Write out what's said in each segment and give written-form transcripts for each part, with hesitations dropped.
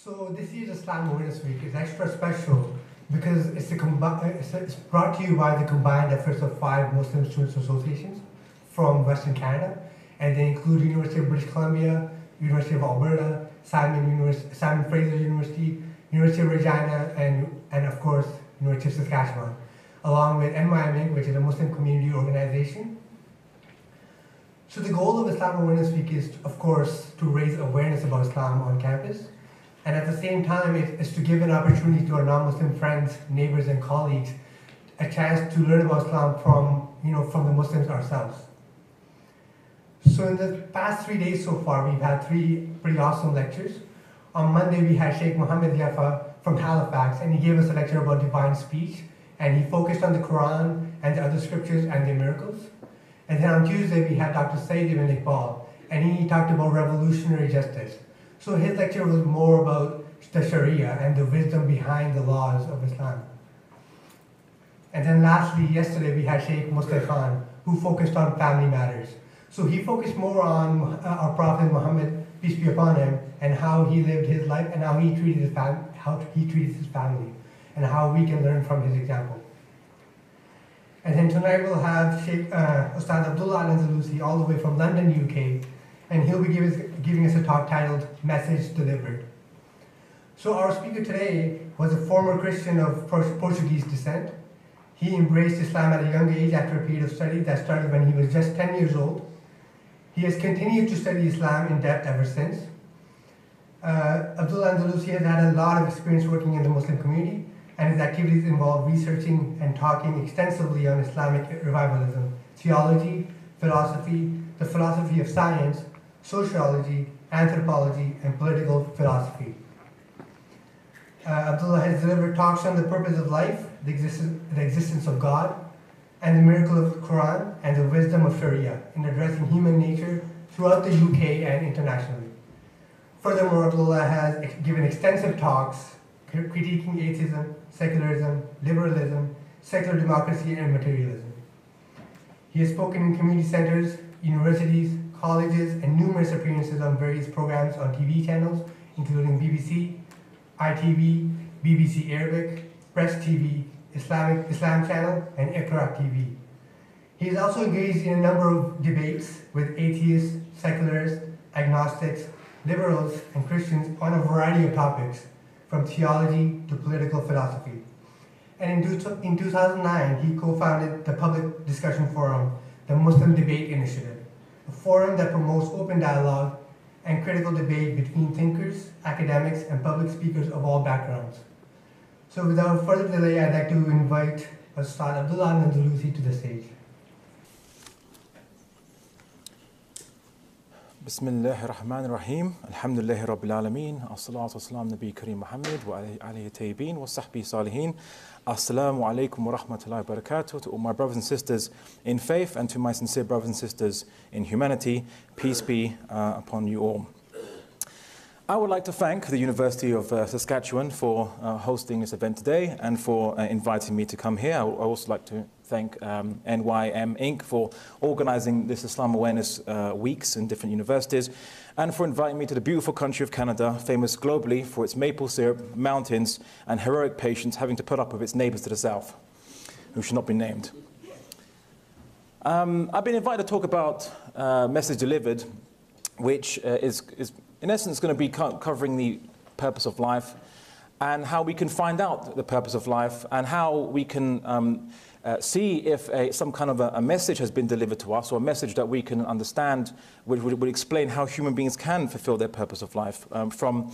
So this year's Islam Awareness Week is extra special because it's brought to you by the combined efforts of 5 Muslim students associations from Western Canada, and they include University of British Columbia, University of Alberta, Simon Fraser University, University of Regina, and of course, University of Saskatchewan, along with NYMIG, which is a Muslim community organization. So the goal of Islam Awareness Week is, of course, to raise awareness about Islam on campus, and at the same time, it's to give an opportunity to our non-Muslim friends, neighbors, and colleagues a chance to learn about Islam from the Muslims ourselves. So in the past 3 days so far, we've had 3 pretty awesome lectures. On Monday, we had Sheikh Mohammed Yafa from Halifax, and he gave us a lecture about divine speech, and he focused on the Quran and the other scriptures and their miracles. And then on Tuesday, we had Dr. Sayyid ibn Iqbal, and he talked about revolutionary justice. So his lecture was more about the Sharia and the wisdom behind the laws of Islam. And then lastly, yesterday, we had Sheikh Mustaq Khan, who focused on family matters. So he focused more on our Prophet Muhammad, peace be upon him, and how he lived his life and how he treated his family, and how we can learn from his example. And then tonight we'll have Sheikh Ustad Abdullah Al-Andalusi all the way from London, UK, and he'll be giving us a talk titled Message Delivered. So our speaker today was a former Christian of Portuguese descent. He embraced Islam at a young age after a period of study that started when he was just 10 years old. He has continued to study Islam in depth ever since. Abdullah Andalusi has had a lot of experience working in the Muslim community, and his activities involve researching and talking extensively on Islamic revivalism, theology, philosophy, the philosophy of science, sociology, anthropology, and political philosophy. Abdullah has delivered talks on the purpose of life, the existence of God, and the miracle of the Quran, and the wisdom of Sharia in addressing human nature throughout the UK and internationally. Furthermore, Abdullah has given extensive talks critiquing atheism, secularism, liberalism, secular democracy, and materialism. He has spoken in community centers, universities, colleges, and numerous appearances on various programs on TV channels, including BBC, ITV, BBC Arabic, Press TV, Islam Channel, and Iqra TV. He is also engaged in a number of debates with atheists, secularists, agnostics, liberals, and Christians on a variety of topics, from theology to political philosophy. And in 2009, he co-founded the public discussion forum, the Muslim Debate Initiative, a forum that promotes open dialogue and critical debate between thinkers, academics, and public speakers of all backgrounds. So without further delay, I'd like to invite Ustad Abdullah Al-Andalusi to the stage. Bismillah ar-Rahman ar-Rahim. Alhamdulillahi Rabbil Alameen. As-salatu was-salam Nabi Kareem Muhammad wa alayhi tayyibin wa sahbihi salihin. Assalamu alaikum wa rahmatullahi wa barakatuh. To all my brothers and sisters in faith and to my sincere brothers and sisters in humanity, peace be upon you all. I would like to thank the University of Saskatchewan for hosting this event today and for inviting me to come here. I would also like to thank NYM Inc. for organizing this Islam Awareness Weeks in different universities and for inviting me to the beautiful country of Canada, famous globally for its maple syrup, mountains, and heroic patience having to put up with its neighbors to the south, who should not be named. I've been invited to talk about Message Delivered, which is in essence going to be covering the purpose of life and how we can find out the purpose of life and how we can see if some kind of a message has been delivered to us, or a message that we can understand which would explain how human beings can fulfill their purpose of life from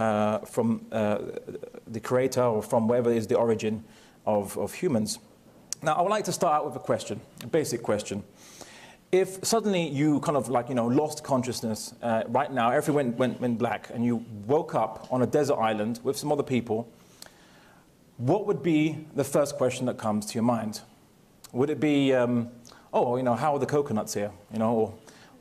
the Creator or from wherever is the origin of humans. Now, I would like to start out with a question, a basic question. If suddenly you kind of lost consciousness right now, everything went black, and you woke up on a desert island with some other people, what would be the first question that comes to your mind? Would it be, how are the coconuts here? Or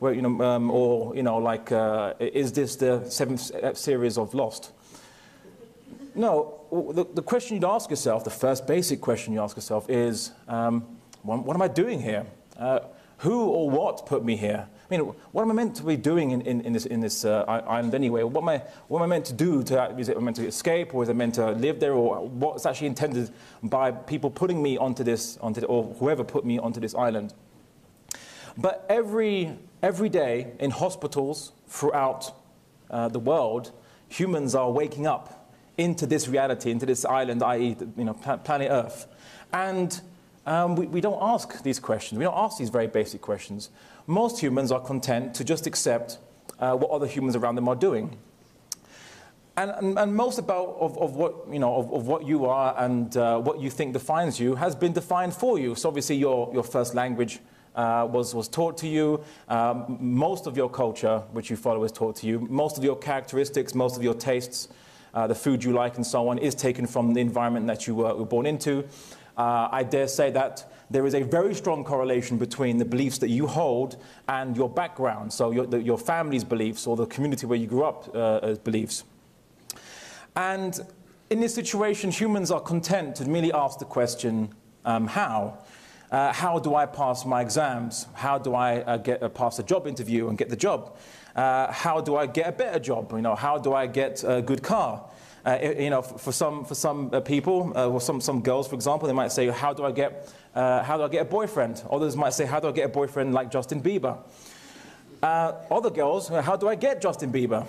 is this the 7th series of Lost? No, the question you'd ask yourself, the first basic question you ask yourself is, what am I doing here? Who or what put me here? I mean, what am I meant to be doing in this island anyway? What am I meant to do? Is it meant to escape, or is it meant to live there, or what's actually intended by people putting me onto this, or whoever put me onto this island? But every day in hospitals throughout the world, humans are waking up into this reality, into this island, i.e., planet Earth, and we don't ask these questions. We don't ask these very basic questions. Most humans are content to just accept what other humans around them are doing. And most of what you are and what you think defines you has been defined for you. So obviously your first language was taught to you. Most of your culture, which you follow, is taught to you. Most of your characteristics, most of your tastes, the food you like and so on, is taken from the environment that you were born into. I dare say that there is a very strong correlation between the beliefs that you hold and your background, so your family's beliefs or the community where you grew up beliefs. And in this situation, humans are content to merely ask the question, how? How do I pass my exams? How do I pass a job interview and get the job? How do I get a better job? How do I get a good car? For some people, or some girls, for example, they might say, how do I get a boyfriend? Others might say, how do I get a boyfriend like Justin Bieber? Other girls, how do I get Justin Bieber?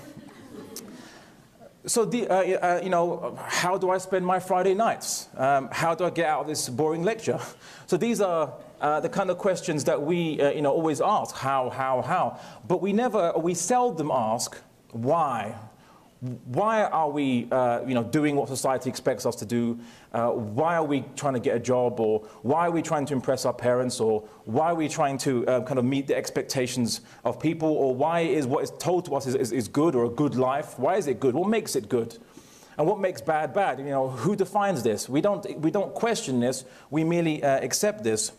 So, how do I spend my Friday nights? How do I get out of this boring lecture? So these are the kind of questions that we, always ask, how? But we seldom ask, why? Why are we, doing what society expects us to do? Why are we trying to get a job? Or why are we trying to impress our parents? Or why are we trying to kind of meet the expectations of people? Or why is what is told to us is good, or a good life? Why is it good? What makes it good? And what makes bad bad? Who defines this? We don't question this. We merely accept this.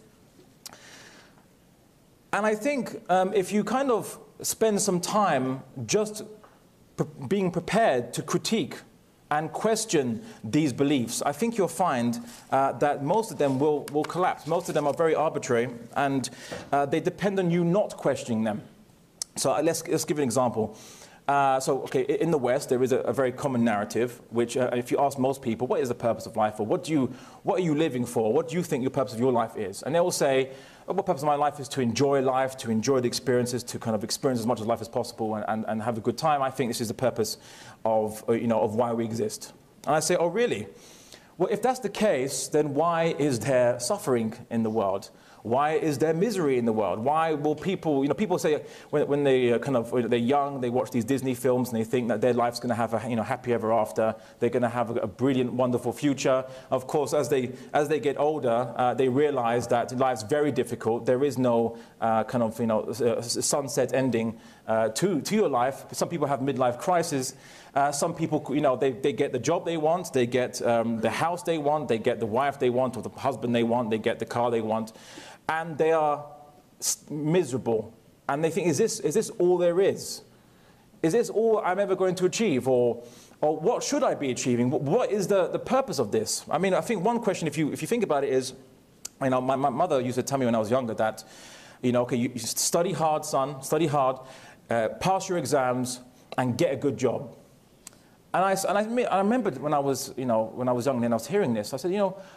And I think if you kind of spend some time just being prepared to critique and question these beliefs, I think you'll find that most of them will collapse. Most of them are very arbitrary, and they depend on you not questioning them. So let's give an example. In the West, there is a very common narrative, which if you ask most people, what is the purpose of life, or what are you living for? What do you think the purpose of your life is? And they will say, oh, the purpose of my life is to enjoy life, to enjoy the experiences, to kind of experience as much of life as possible and have a good time. I think this is the purpose of why we exist. And I say, oh, really? Well, if that's the case, then why is there suffering in the world? Why is there misery in the world? Why will people, people say when they're young, they watch these Disney films and they think that their life's going to have a happy ever after. They're going to have a brilliant, wonderful future. Of course, as they get older, they realize that life's very difficult. There is no sunset ending to your life. Some people have midlife crises. Some people, they get the job they want, they get the house they want, they get the wife they want, or the husband they want, they get the car they want, and they are miserable. And they think, is this all there is? Is this all I'm ever going to achieve? Or what should I be achieving? What is the purpose of this? I mean, I think one question, if you think about it, is, my mother used to tell me when I was younger that, okay, you study hard, son, study hard, pass your exams, and get a good job. And I remembered when I was young and I was hearing this, I said,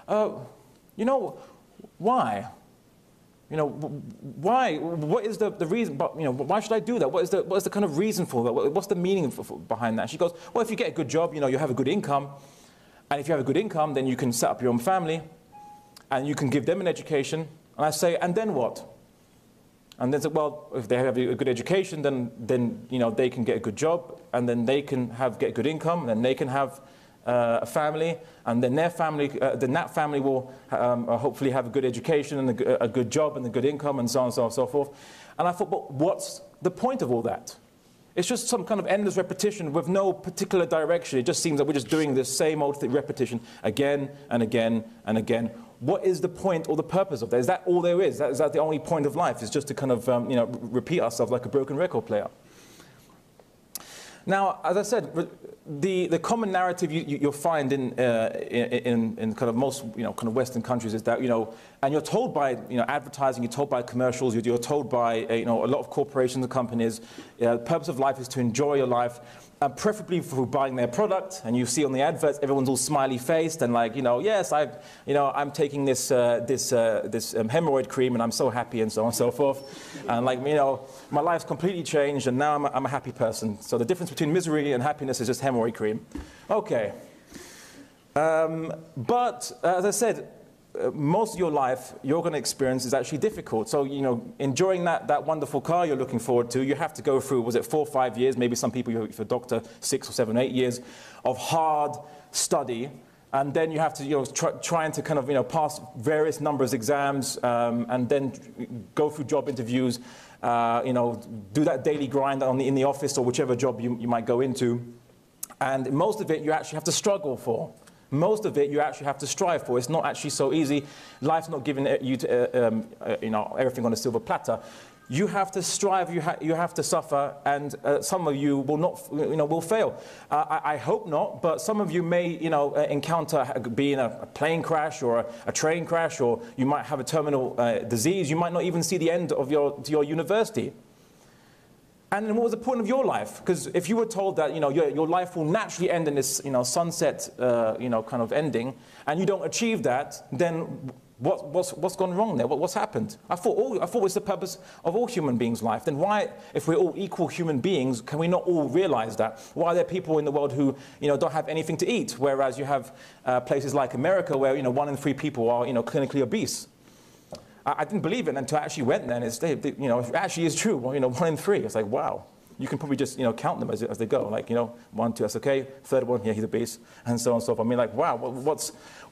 why? Why? What is the reason? But why should I do that? What is the kind of reason for that? What's the meaning behind that? And she goes, well, if you get a good job, you have a good income, and if you have a good income, then you can set up your own family, and you can give them an education. And I say, and then what? And then say, well, if they have a good education, then they can get a good job, and then they can get a good income, and then they can have a family, and then that family will hopefully have a good education and a good job and a good income, and so on and so forth. And I thought, but what's the point of all that? It's just some kind of endless repetition with no particular direction. It just seems that we're just doing this same old repetition again and again and again. What is the point or the purpose of that? Is that all there is? Is that the only point of life? Is just to kind of repeat ourselves like a broken record player? Now, as I said, the common narrative you'll find in kind of most kind of Western countries is that and you're told by advertising, you're told by commercials, you're told by a lot of corporations and companies, the purpose of life is to enjoy your life, preferably through buying their product. And you see on the adverts, everyone's all smiley faced and like yes, I'm taking this hemorrhoid cream and I'm so happy and so on and so forth, and like my life's completely changed and now I'm a happy person. So the difference between misery and happiness is just hemorrhoid cream. Okay. But as I said, most of your life you're going to experience is actually difficult. So enjoying that wonderful car you're looking forward to, you have to go through, was it 4 or 5 years, maybe some people, if you're a doctor, 6 or 7, 8 years of hard study, and then you have to trying to kind of pass various numbers of exams, and then go through job interviews, do that daily grind in the office or whichever job you might go into, and most of it you actually have to struggle for. Most of it you actually have to strive for. It's not actually so easy. Life's not giving you everything on a silver platter. You have to strive. You have to suffer, and some of you will not. Will fail. I hope not, but some of you may encounter being a plane crash or a train crash, or you might have a terminal disease. You might not even see the end of your university. And then what was the point of your life? Because if you were told that your life will naturally end in this sunset kind of ending, and you don't achieve that, then what's gone wrong there? What's happened? I thought it was the purpose of all human beings' life. Then why, if we're all equal human beings, can we not all realize that? Why are there people in the world who don't have anything to eat, whereas you have places like America where 1 in 3 people are clinically obese? I didn't believe it until I actually went there, and it actually is true. 1 in 3. It's like, wow. You can probably just count them as they go. Like 1, 2, that's okay. Third one, yeah, he's obese, and so on and so forth. I mean, like, wow. What's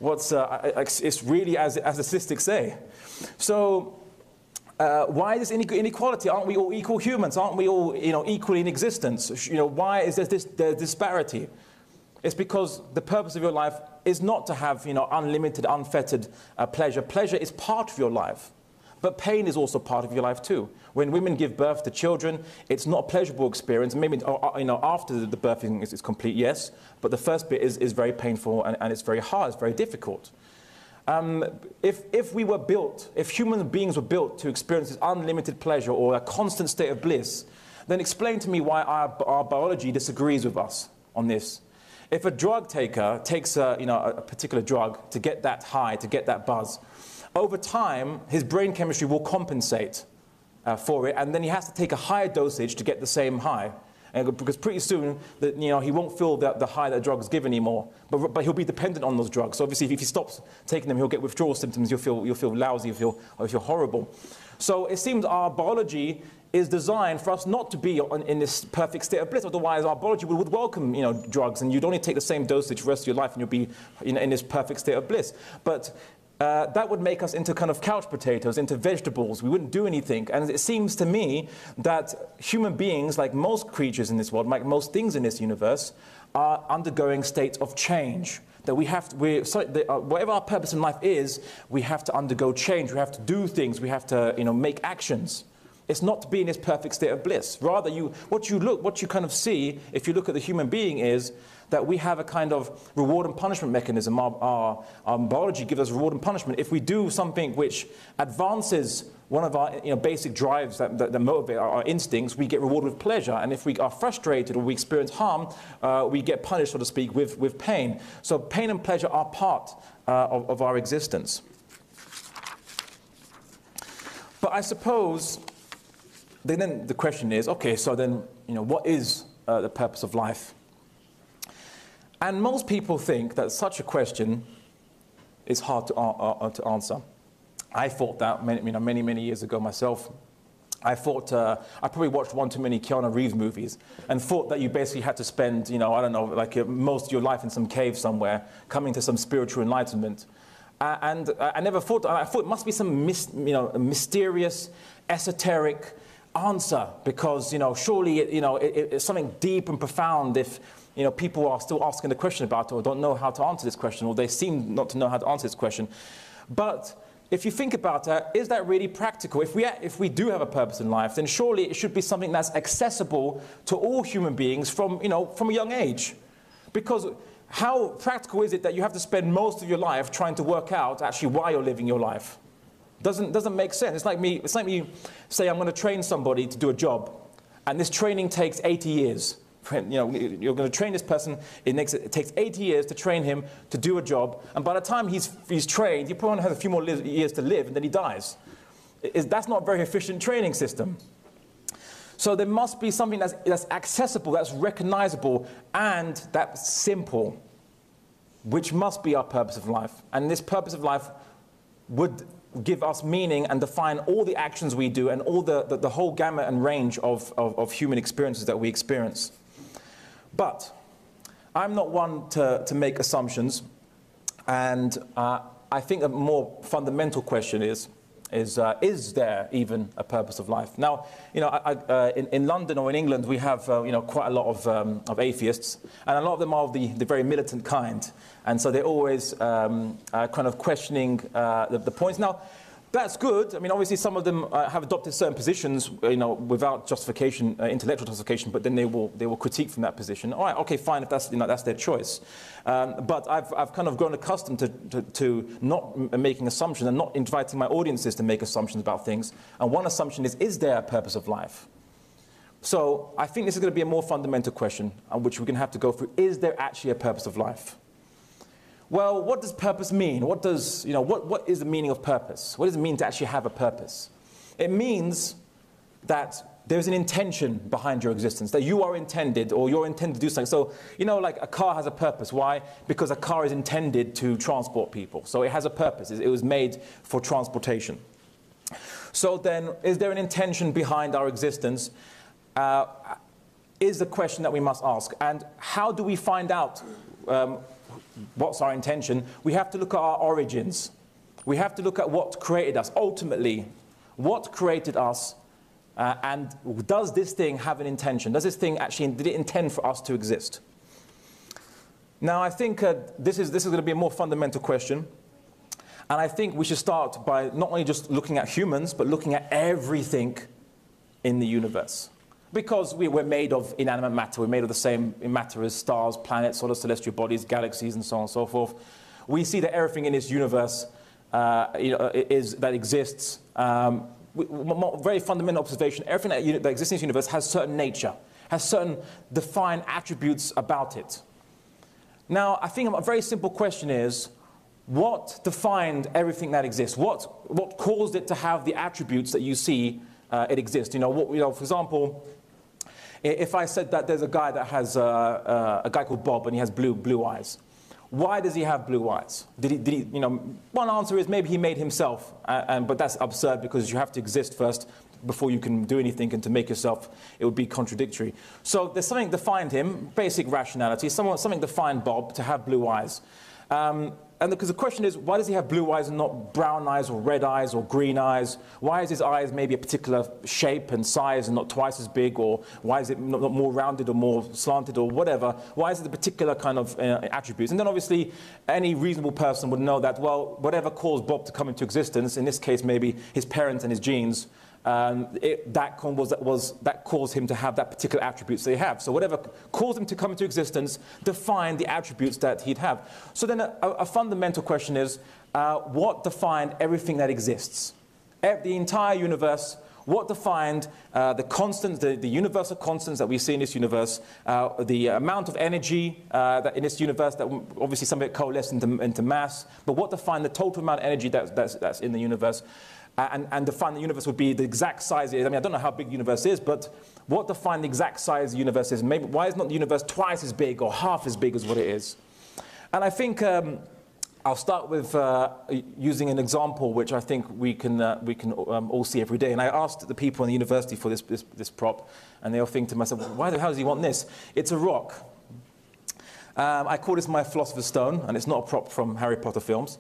it's really as the statistics say. So why is this inequality? Aren't we all equal humans? Aren't we all equally in existence? Why is there this disparity? It's because the purpose of your life is not to have unlimited, unfettered pleasure. Pleasure is part of your life, but pain is also part of your life too. When women give birth to children, it's not a pleasurable experience. Maybe after the birthing is complete, yes, but the first bit is very painful and it's very hard. It's very difficult. If we were built, if human beings were built to experience this unlimited pleasure or a constant state of bliss, then explain to me why our biology disagrees with us on this. If a drug taker takes a particular drug to get that high, to get that buzz, over time, his brain chemistry will compensate for it, and then he has to take a higher dosage to get the same high. Because pretty soon, he won't feel the high that drug is given anymore, but he'll be dependent on those drugs. So obviously, if he stops taking them, he'll get withdrawal symptoms. You'll feel lousy. You'll feel horrible. So it seems our biology is designed for us not to be in this perfect state of bliss. Otherwise, our biology would welcome drugs, and you'd only take the same dosage for the rest of your life, and you'll be in this perfect state of bliss. But that would make us into kind of couch potatoes, into vegetables. We wouldn't do anything. And it seems to me that human beings, like most creatures in this world, like most things in this universe, are undergoing states of change. That whatever our purpose in life is, we have to undergo change. We have to do things. We have to make actions. It's not to be in this perfect state of bliss. Rather, what you kind of see, if you look at the human being, is that we have a kind of reward and punishment mechanism. Our biology gives us reward and punishment. If we do something which advances one of our basic drives that motivate our instincts, we get rewarded with pleasure. And if we are frustrated or we experience harm, we get punished, so to speak, with pain. So pain and pleasure are part of our existence. But I suppose then the question is, okay, so then what is the purpose of life? And most people think that such a question is hard to answer. I thought that many years ago myself. I thought I probably watched one too many Keanu Reeves movies and thought that you basically had to spend I don't know, like most of your life in some cave somewhere, coming to some spiritual enlightenment. And I never thought. I thought it must be some mysterious, esoteric answer, because surely it's something deep and profound if people are still asking the question about it, or don't know how to answer this question, or they seem not to know how to answer this question. But if you think about it, is that really practical? If we do have a purpose in life, then surely it should be something that's accessible to all human beings from a young age. Because how practical is it that you have to spend most of your life trying to work out actually why you're living your life? Doesn't make sense. It's like me say I'm going to train somebody to do a job, and this training takes 80 years. You're going to train this person. It takes 80 years to train him to do a job, and by the time he's trained, he probably only has a few more years to live, and then he dies. That's not a very efficient training system. So there must be something that's accessible, that's recognizable, and that's simple, which must be our purpose of life. And this purpose of life would give us meaning and define all the actions we do and all the whole gamut and range of human experiences that we experience. But I'm not one to make assumptions, and I think a more fundamental question is there even a purpose of life? Now, in London or in England, we have quite a lot of atheists, and a lot of them are the very militant kind, and so they're always kind of questioning the points. Now, that's good. I mean, obviously, some of them have adopted certain positions, without justification, intellectual justification. But then they will critique from that position. All right, okay, fine. If that's their choice. But I've kind of grown accustomed to not making assumptions and not inviting my audiences to make assumptions about things. And one assumption is there a purpose of life? So I think this is going to be a more fundamental question, on which we're going to have to go through. Is there actually a purpose of life? Well, what does purpose mean? What is the meaning of purpose? What does it mean to actually have a purpose? It means that there's an intention behind your existence, that you are intended, or you're intended to do something. So, like a car has a purpose. Why? Because a car is intended to transport people. So it has a purpose. It was made for transportation. So then, is there an intention behind our existence? Is the question that we must ask. And how do we find out what's our intention? We have to look at our origins. We have to look at what created us. Ultimately, what created us, and does this thing have an intention? Does this thing actually, did it intend for us to exist? Now, I think this is going to be a more fundamental question. And I think we should start by not only just looking at humans, but looking at everything in the universe. Because we're made of inanimate matter, we're made of the same matter as stars, planets, other celestial bodies, galaxies, and so on and so forth. We see that everything in this universe that exists. Very fundamental observation: everything that exists in this universe has certain nature, has certain defined attributes about it. Now, I think a very simple question is: what defined everything that exists? What caused it to have the attributes that you see it exists? For example, if I said that there's a guy that has a guy called Bob and he has blue eyes, why does he have blue eyes? Did he? One answer is maybe he made himself, but that's absurd because you have to exist first before you can do anything, and to make yourself, it would be contradictory. So there's something defined him, basic rationality. Something defined Bob to have blue eyes. And because the question is, why does he have blue eyes and not brown eyes or red eyes or green eyes? Why is his eyes maybe a particular shape and size and not twice as big? Or why is it not more rounded or more slanted or whatever? Why is it a particular kind of attributes? And then obviously, any reasonable person would know that, well, whatever caused Bob to come into existence, in this case maybe his parents and his genes, that caused him to have that particular attributes they have. So whatever caused him to come into existence defined the attributes that he'd have. So then a fundamental question is, what defined everything that exists? The entire universe. What defined the constants, the universal constants that we see in this universe, the amount of energy that in this universe, that obviously some of it coalesced into mass, but what defined the total amount of energy that's in the universe? And define the universe would be the exact size it is. I mean, I don't know how big the universe is, but what defined the exact size of the universe is? Maybe why is not the universe twice as big or half as big as what it is? And I think I'll start with using an example which I think we can all see every day. And I asked the people in the university for this prop, and they all think to myself, why the hell does he want this? It's a rock. I call this my philosopher's stone, and it's not a prop from Harry Potter films.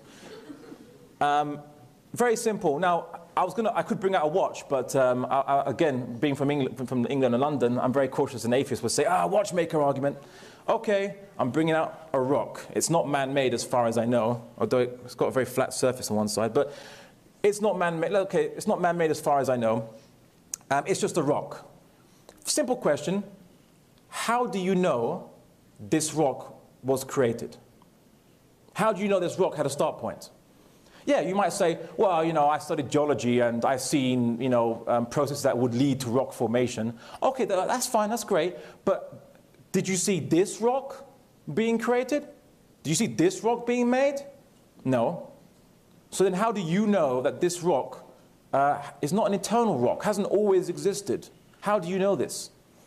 Very simple. Now, I could bring out a watch, but again, being from England and London, I'm very cautious. An atheist would say, watchmaker argument. Okay, I'm bringing out a rock. It's not man-made as far as I know, although it's got a very flat surface on one side. But It's not man-made. Okay, it's not man-made as far as I know. It's just a rock. Simple question. How do you know this rock was created? How do you know this rock had a start point? Yeah, you might say, well, you know, I studied geology and I've seen, you know, processes that would lead to rock formation. Okay, that's fine, that's great. But did you see this rock being created? Do you see this rock being made? No. So then how do you know that this rock is not an eternal rock, hasn't always existed? How do you know this?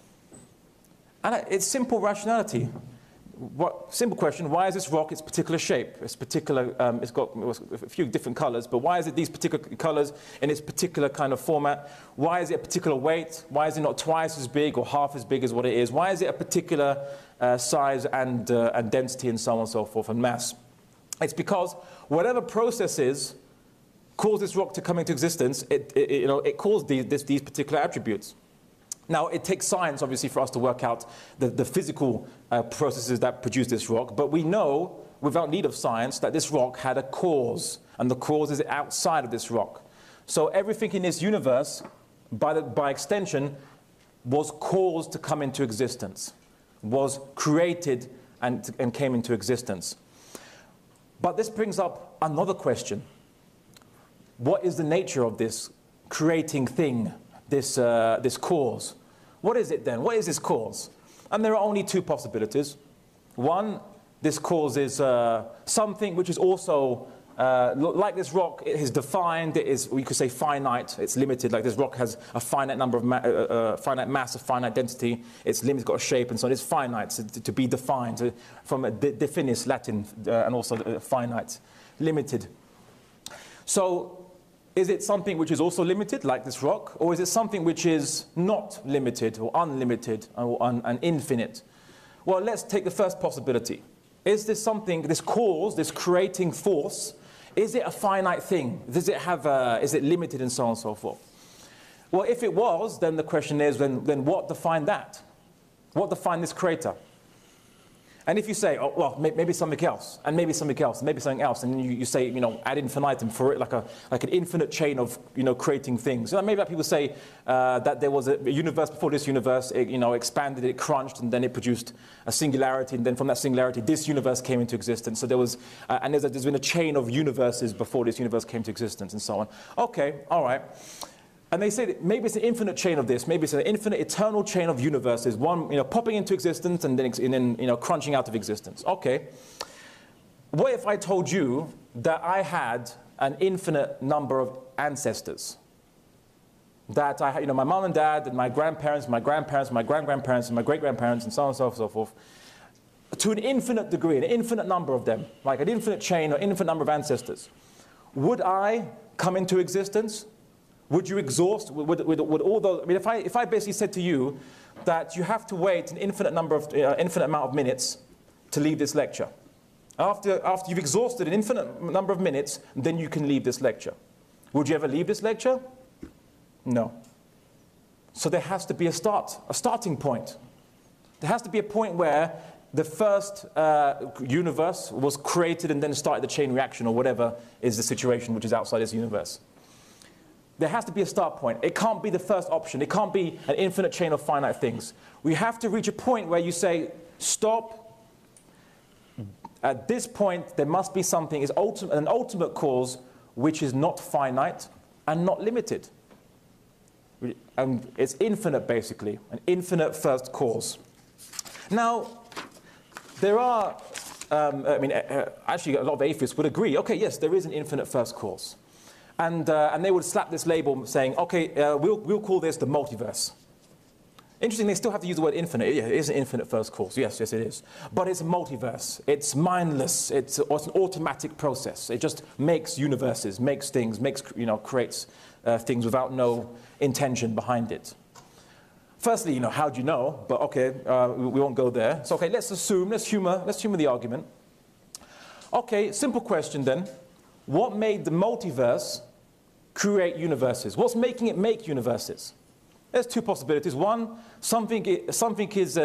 And it's simple rationality. Simple question, why is this rock its particular shape? It's particular, it's got a few different colors, but why is it these particular colors in its particular kind of format? Why is it a particular weight? Why is it not twice as big or half as big as what it is? Why is it a particular size and density and so on and so forth and mass? It's because whatever processes cause this rock to come into existence, it caused these particular attributes. Now, it takes science, obviously, for us to work out the physical processes that produce this rock, but we know, without need of science, that this rock had a cause, and the cause is outside of this rock. So everything in this universe, by extension, was caused to come into existence, was created and came into existence. But this brings up another question. What is the nature of this creating thing? This cause. What is it then? What is this cause? And there are only two possibilities. One, this cause is something which is also, like this rock, it is defined, it is, we could say, finite, it's limited, like this rock has a finite number of finite mass, a finite density, it's limited, it's got a shape and so on, it's finite, to be defined, from definis, Latin, and also finite, limited. So, is it something which is also limited, like this rock, or is it something which is not limited, or unlimited, or infinite? Well, let's take the first possibility. Is this something, this cause, this creating force, is it a finite thing? Does it have is it limited and so on and so forth? Well, if it was, then the question is, then what defined that? What defined this creator? And if you say, oh, well, maybe something else, and maybe something else, and maybe something else, and you say, you know, ad infinitum for it, like an infinite chain of, you know, creating things. So maybe people say that there was a universe before this universe, it, you know, expanded, it crunched, and then it produced a singularity, and then from that singularity, this universe came into existence. So there was, and there's been a chain of universes before this universe came to existence, and so on. Okay, all right. And they say that maybe it's an infinite chain of this, maybe it's an infinite eternal chain of universes, one, you know, popping into existence and then you know, crunching out of existence. Okay. What if I told you that I had an infinite number of ancestors? That I had, you know, my mom and dad and my grandparents, my grandparents, my great-grandparents and my great-grandparents and so on and so forth, to an infinite degree, an infinite number of them, like an infinite chain or infinite number of ancestors. Would I come into existence? Would you exhaust, would all those, I mean, if I basically said to you that you have to wait an infinite amount of minutes to leave this lecture. After you've exhausted an infinite number of minutes, then you can leave this lecture. Would you ever leave this lecture? No. So there has to be a starting point. There has to be a point where the first universe was created and then started the chain reaction or whatever is the situation which is outside this universe. There has to be a start point. It can't be the first option. It can't be an infinite chain of finite things. We have to reach a point where you say, stop. At this point, there must be something, an ultimate cause, which is not finite and not limited. And it's infinite, basically, an infinite first cause. Now, there are, actually a lot of atheists would agree, okay, yes, there is an infinite first cause. And they would slap this label saying, okay, we'll call this the multiverse. Interesting, they still have to use the word infinite. Yeah, it is an infinite first cause. Yes, it is. But it's a multiverse. It's mindless. It's an automatic process. It just makes universes, makes things, creates things without no intention behind it. Firstly, you know, how do you know? But okay, we won't go there. So okay, let's humor the argument. Okay, simple question then. What made the multiverse create universes? What's making it make universes? There's two possibilities. One, something is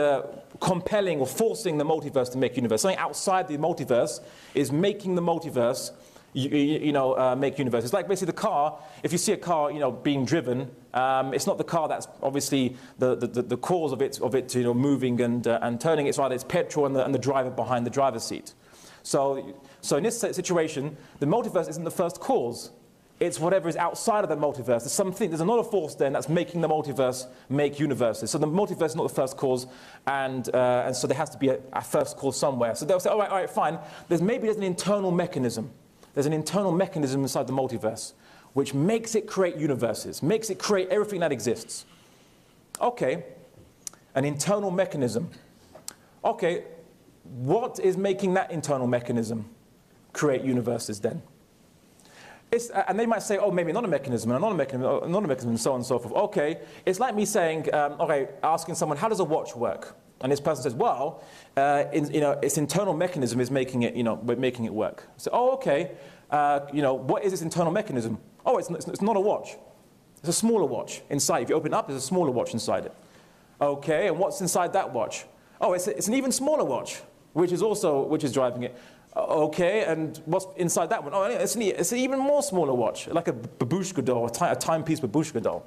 compelling or forcing the multiverse to make universe. Something outside the multiverse is making the multiverse make universes. Like basically the car, if you see a car, being driven, it's not the car that's obviously the cause of it moving and turning. It's rather its petrol and the driver behind the driver's seat. So in this situation, the multiverse isn't the first cause. It's whatever is outside of the multiverse. There's another force then that's making the multiverse make universes. So the multiverse is not the first cause, and so there has to be a first cause somewhere. So they'll say, all right, fine. There's an internal mechanism. There's an internal mechanism inside the multiverse which makes it create universes, makes it create everything that exists. Okay, an internal mechanism. Okay, what is making that internal mechanism create universes then? And they might say, oh, maybe another mechanism, and and so on and so forth. Okay, it's like me saying, asking someone, how does a watch work? And this person says, well, its internal mechanism is making it work. So, oh, okay, what is this internal mechanism? Oh, it's not a watch. It's a smaller watch inside. If you open it up, there's a smaller watch inside it. Okay, and what's inside that watch? Oh, it's an even smaller watch, which is driving it. Okay, and what's inside that one? Oh, it's an even more smaller watch, like a babushka doll, a timepiece babushka doll.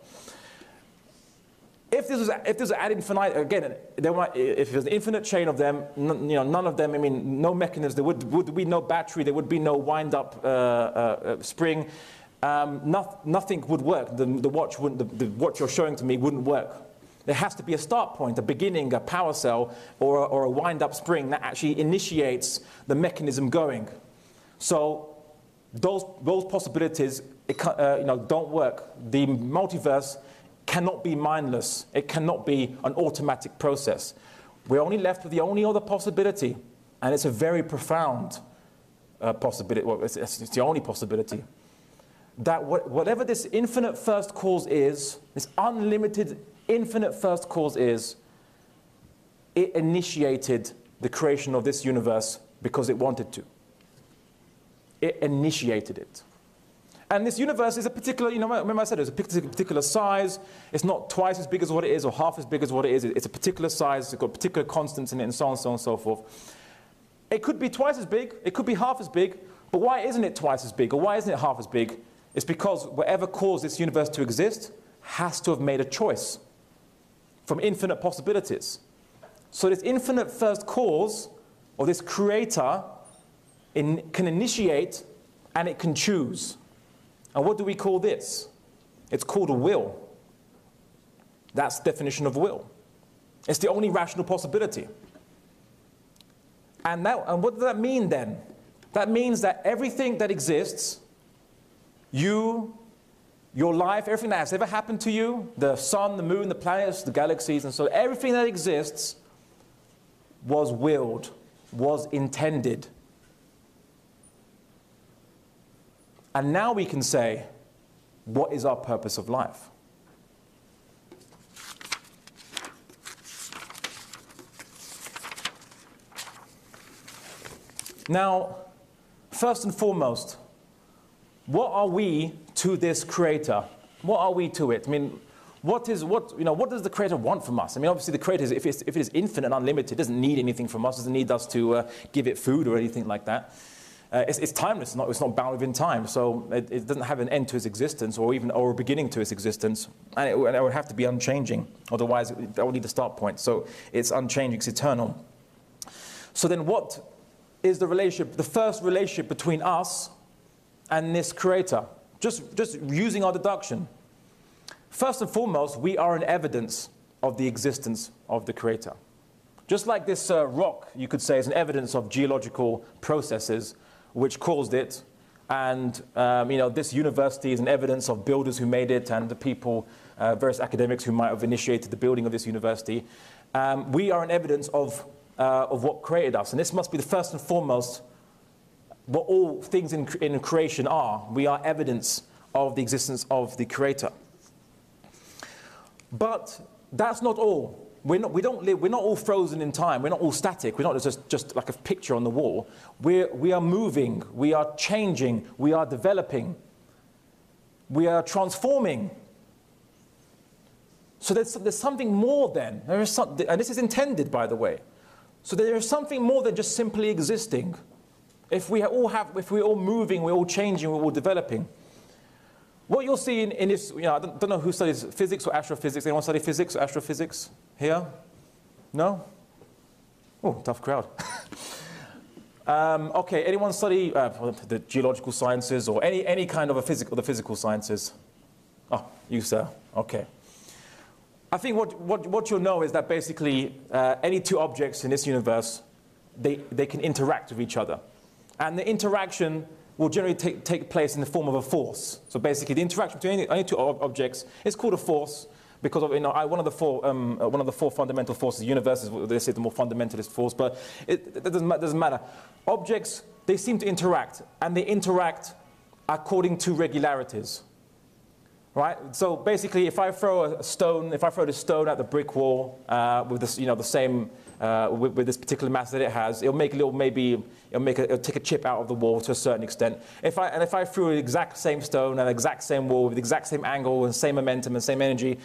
If there's an ad infinitum, again, if there's an infinite chain of them, none of them, no mechanism, there would be no battery, there would be no wind-up spring, nothing would work. The watch you're showing to me wouldn't work. There has to be a start point, a beginning, a power cell, or a wind-up spring that actually initiates the mechanism going. So those possibilities don't work. The multiverse cannot be mindless. It cannot be an automatic process. We're only left with the only other possibility, and it's a very profound possibility. Well, it's the only possibility. That whatever this infinite first cause is, this unlimited infinite first cause is, it initiated the creation of this universe because it wanted to. It initiated it. And this universe is a particular, remember I said it's a particular size. It's not twice as big as what it is or half as big as what it is. It's a particular size. It's got particular constants in it and so on and so forth. It could be twice as big. It could be half as big. But why isn't it twice as big or why isn't it half as big? It's because whatever caused this universe to exist has to have made a choice from infinite possibilities. So this infinite first cause, or this creator, can initiate and it can choose. And what do we call this? It's called a will. That's the definition of will. It's the only rational possibility. And what does that mean then? That means that everything that exists, your life, everything that has ever happened to you, the sun, the moon, the planets, the galaxies, and so everything that exists was willed, was intended. And now we can say, what is our purpose of life? Now, first and foremost, what are we to this creator? What are we to it? What does the creator want from us? Obviously the creator, if it is infinite and unlimited, doesn't need anything from us, doesn't need us to give it food or anything like that. It's timeless, it's not bound within time, so it doesn't have an end to its existence or a beginning to its existence, and it would have to be unchanging, otherwise that would need a start point. So it's unchanging, it's eternal. So then what is the first relationship between us and this creator? Just using our deduction. First and foremost, we are an evidence of the existence of the creator. Just like this rock, you could say, is an evidence of geological processes which caused it, and this university is an evidence of builders who made it and the people, various academics who might have initiated the building of this university. We are an evidence of what created us, and this must be the first and foremost what all things in creation are. We are evidence of the existence of the creator. But that's not all. We're not all frozen in time. We're not all static. We're not just like a picture on the wall. We are moving. We are changing. We are developing. We are transforming. So there's something more then. There is and this is intended, by the way. So there is something more than just simply existing. if we're all moving, we're all changing, we're all developing, what you'll see in this, I don't know who studies physics or astrophysics. Anyone study physics or astrophysics here? No? Oh, tough crowd. Okay, anyone study the geological sciences or any kind of the physical sciences? Oh, you, sir. Okay. I think what you'll know is that basically any two objects in this universe, they can interact with each other. And the interaction will generally take place in the form of a force. So basically the interaction between any two objects is called a force because of one of the four fundamental forces of the universe is what they say the more fundamentalist force, but it doesn't matter. Objects, they seem to interact, and they interact according to regularities. Right? So basically, if I throw this stone at the brick wall with this, the same with this particular mass that it has, it'll take a chip out of the wall to a certain extent. If I threw the exact same stone at the exact same wall with the exact same angle and same momentum and same energy,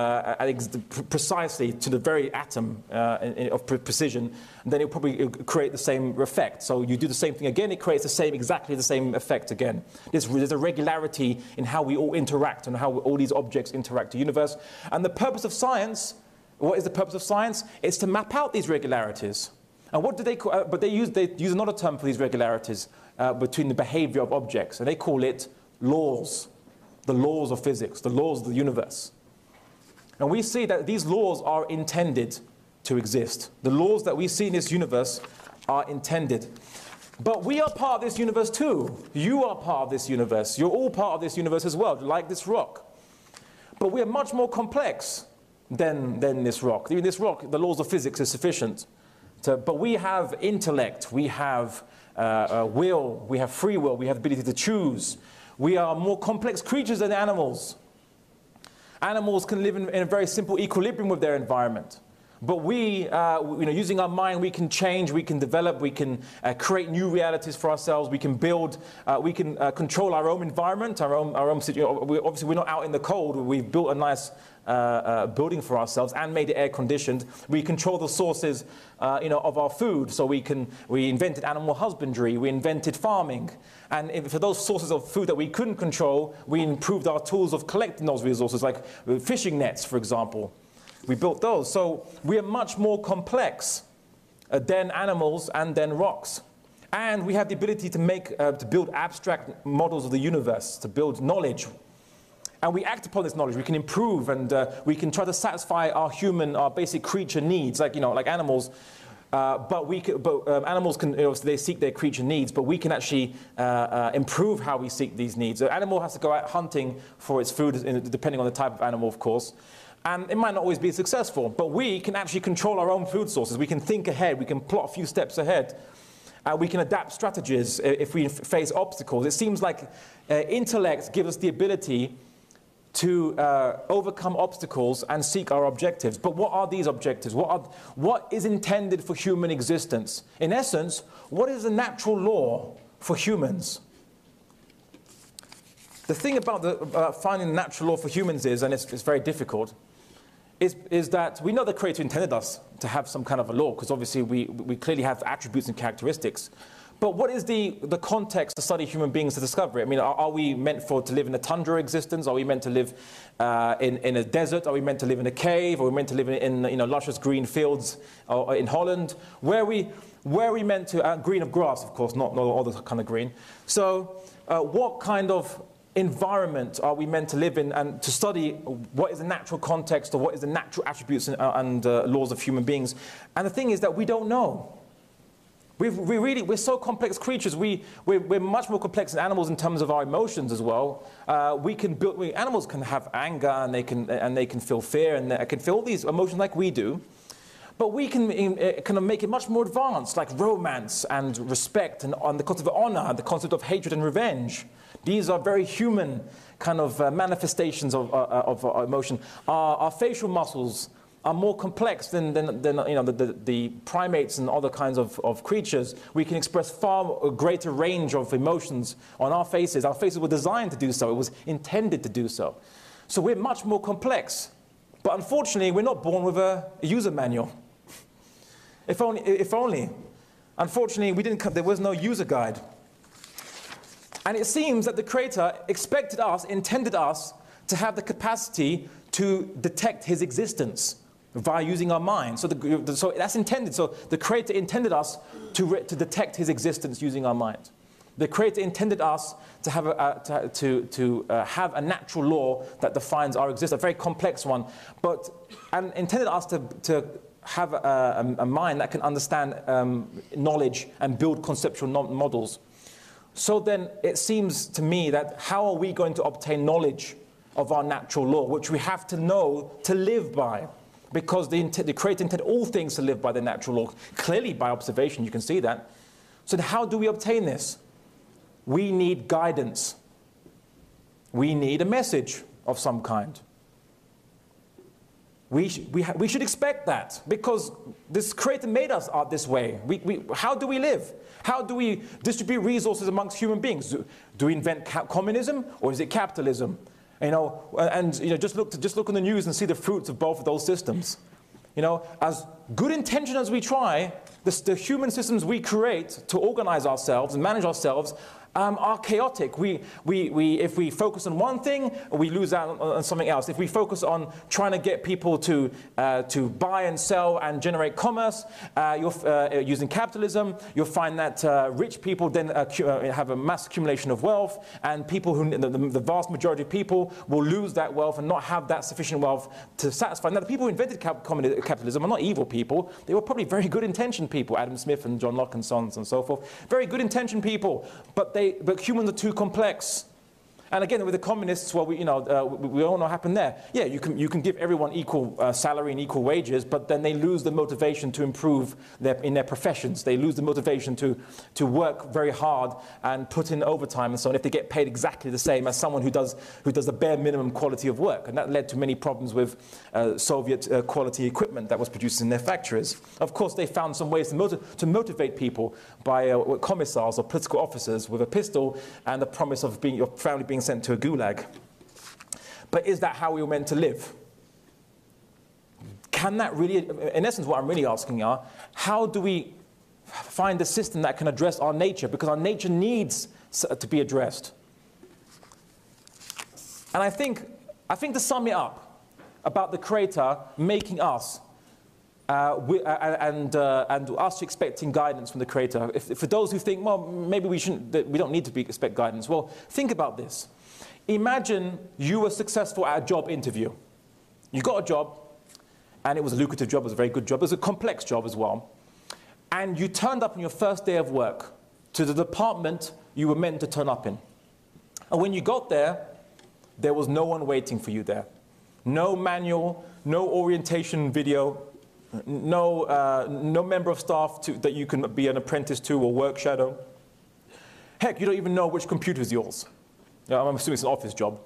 precisely to the very atom of precision, then it'll probably create the same effect. So you do the same thing again, it creates exactly the same effect again. There's a regularity in how we all interact and how all these objects interact in the universe. And the purpose of science, what is the purpose of science? It's to map out these regularities. And what do they call? But they use another term for these regularities between the behavior of objects, and they call it laws, the laws of physics, the laws of the universe. And we see that these laws are intended to exist. The laws that we see in this universe are intended. But we are part of this universe too. You are part of this universe. You're all part of this universe as well, like this rock. But we are much more complex than this rock. In this rock, the laws of physics are sufficient. But we have intellect, we have will, we have free will, we have the ability to choose. We are more complex creatures than animals. Animals can live in a very simple equilibrium with their environment. But we, using our mind, we can change, we can develop, we can create new realities for ourselves. We can build, we can control our own environment, our own situation. Obviously, we're not out in the cold. We've built a nice building for ourselves and made it air conditioned. We control the sources, of our food. So we invented animal husbandry. We invented farming. And for those sources of food that we couldn't control, we improved our tools of collecting those resources, like fishing nets, for example. We built those. So we are much more complex than animals and than rocks. And we have the ability to build abstract models of the universe, to build knowledge. And we act upon this knowledge. We can improve, and we can try to satisfy our basic creature needs, like animals. Animals can, they seek their creature needs, but we can actually improve how we seek these needs. An animal has to go out hunting for its food, depending on the type of animal, of course. And it might not always be successful, but we can actually control our own food sources. We can think ahead. We can plot a few steps ahead. We can adapt strategies if we face obstacles. It seems like intellect gives us the ability to overcome obstacles and seek our objectives. But what are these objectives? What is intended for human existence? In essence, what is the natural law for humans? The thing about finding the natural law for humans is, and it's very difficult, is that we know the Creator intended us to have some kind of a law, because obviously we clearly have attributes and characteristics. But what is the context to study human beings to discover it? I mean, are we meant to live in a tundra existence? Are we meant to live in a desert? Are we meant to live in a cave? Are we meant to live in luscious green fields in Holland? Where are we meant to, green of grass, of course, not all the kind of green. So what kind of environment are we meant to live in, and to study what is the natural context, or what is the natural attributes and laws of human beings? And the thing is that we don't know. We're so complex creatures. We're much more complex than animals in terms of our emotions as well. Animals can have anger, and they can feel fear, and they can feel all these emotions like we do. But we can kind of make it much more advanced, like romance and respect, and on the concept of honor, the concept of hatred and revenge. These are very human kind of manifestations of emotion. Our facial muscles are more complex than the primates and other kinds of creatures. We can express far greater range of emotions on our faces. Our faces were designed to do so. It was intended to do so. So we're much more complex. But unfortunately, we're not born with a user manual. If only. Unfortunately, there was no user guide. And it seems that the Creator intended us to have the capacity to detect His existence via using our mind. So that's intended. So the Creator intended us to detect His existence using our mind. The Creator intended us to have have a natural law that defines our existence, a very complex one, and intended us to have a mind that can understand knowledge and build conceptual models. So then it seems to me that how are we going to obtain knowledge of our natural law, which we have to know to live by? Because the Creator intended all things to live by the natural law, clearly by observation, you can see that. So how do we obtain this? We need guidance. We need a message of some kind. We should expect that, because this Creator made us this way. How do we live? How do we distribute resources amongst human beings? Do we invent communism, or is it capitalism? Just look on the news and see the fruits of both of those systems. As good intention as we try, the human systems we create to organize ourselves and manage ourselves are chaotic. If we focus on one thing, we lose out on something else. If we focus on trying to get people to buy and sell and generate commerce using capitalism, you'll find that rich people then have a mass accumulation of wealth, and people the vast majority of people will lose that wealth and not have that sufficient wealth to satisfy. Now, the people who invented capitalism are not evil people. They were probably very good intentioned people, Adam Smith and John Locke and so on and so forth. Very good intentioned people, but humans are too complex. And again, with the communists, well, we all know what happened there. Yeah, you can give everyone equal salary and equal wages, but then they lose the motivation to improve in their professions. They lose the motivation to work very hard and put in overtime and so on if they get paid exactly the same as someone who does the bare minimum quality of work. And that led to many problems with Soviet quality equipment that was produced in their factories. Of course, they found some ways to motivate people by commissars or political officers with a pistol and the promise of your family being sent to a gulag. But is that how we were meant to live? Can that really, in essence, what I'm really asking are, how do we find a system that can address our nature? Because our nature needs to be addressed. And I think to sum it up, about the Creator making us and us expecting guidance from the Creator. For those who think, well, maybe we don't need to expect guidance. Well, think about this. Imagine you were successful at a job interview. You got a job, and it was a lucrative job, it was a very good job, it was a complex job as well. And you turned up on your first day of work to the department you were meant to turn up in. And when you got there, there was no one waiting for you there. No manual, no orientation video, no member of staff that you can be an apprentice to or work shadow. Heck, you don't even know which computer is yours. I'm assuming it's an office job.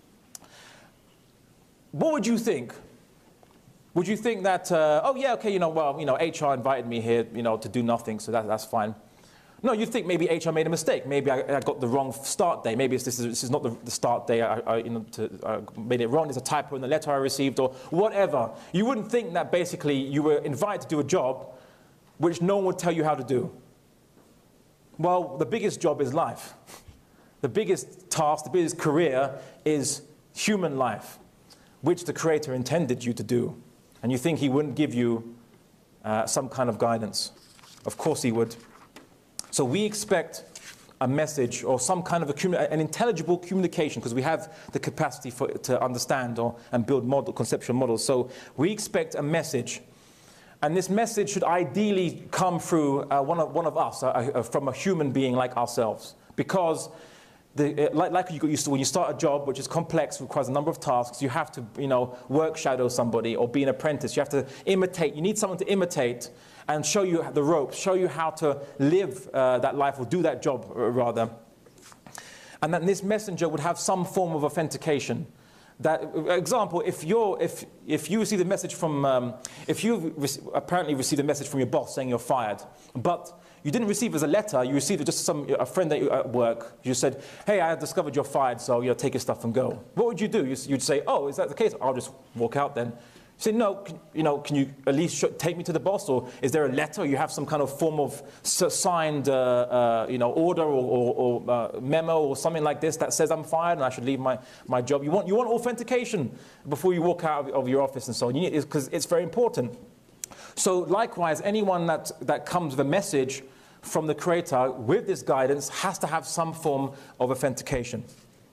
What would you think? Would you think that, oh yeah, okay, HR invited me here, to do nothing, so that's fine. No, you'd think maybe HR made a mistake. Maybe I got the wrong start day. Maybe this is not the start day. I made it wrong. There's a typo in the letter I received, or whatever. You wouldn't think that basically you were invited to do a job which no one would tell you how to do. Well, the biggest job is life. The biggest task, the biggest career is human life, which the Creator intended you to do. And you think He wouldn't give you some kind of guidance. Of course He would. So we expect a message or some kind of an intelligible communication, because we have the capacity to understand and build conceptual models. So we expect a message. And this message should ideally come through one of us, from a human being like ourselves. Because when you start a job which is complex, requires a number of tasks, you have to work shadow somebody or be an apprentice. You have to imitate. You need someone to imitate and show you the ropes, show you how to live that life, or do that job rather. And then this messenger would have some form of authentication. That, example, if you receive a message from, if you apparently received a message from your boss saying you're fired, but you didn't receive it as a letter, you received it just a friend at work. You said, hey, I discovered you're fired, so take your stuff and go. What would you do? You'd say, oh, is that the case? I'll just walk out then. Say, no, can you at least take me to the boss? Or is there a letter? You have some kind of form of signed order or memo or something like this that says I'm fired and I should leave my job. You want authentication before you walk out of your office and so on. Because it's very important. So likewise, anyone that comes with a message from the Creator with this guidance has to have some form of authentication.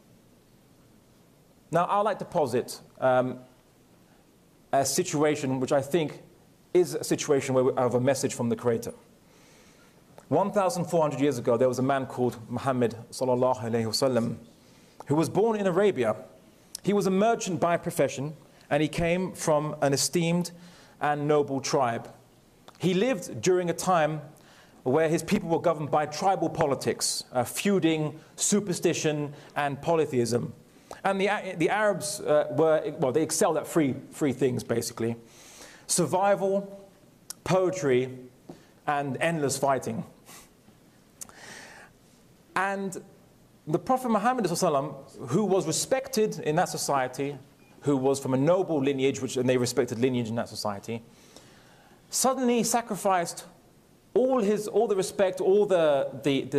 Now, I'd like to posit a situation which I think is a situation where we have a message from the Creator. 1,400 years ago, there was a man called Muhammad sallallahu alaihi wasallam who was born in Arabia. He was a merchant by profession, and he came from an esteemed and noble tribe. He lived during a time where his people were governed by tribal politics, feuding, superstition, and polytheism. And the Arabs they excelled at three things, basically: survival, poetry, and endless fighting. And the Prophet Muhammad ﷺ, who was respected in that society, who was from a noble lineage, and they respected lineage in that society, suddenly sacrificed all the respect, all the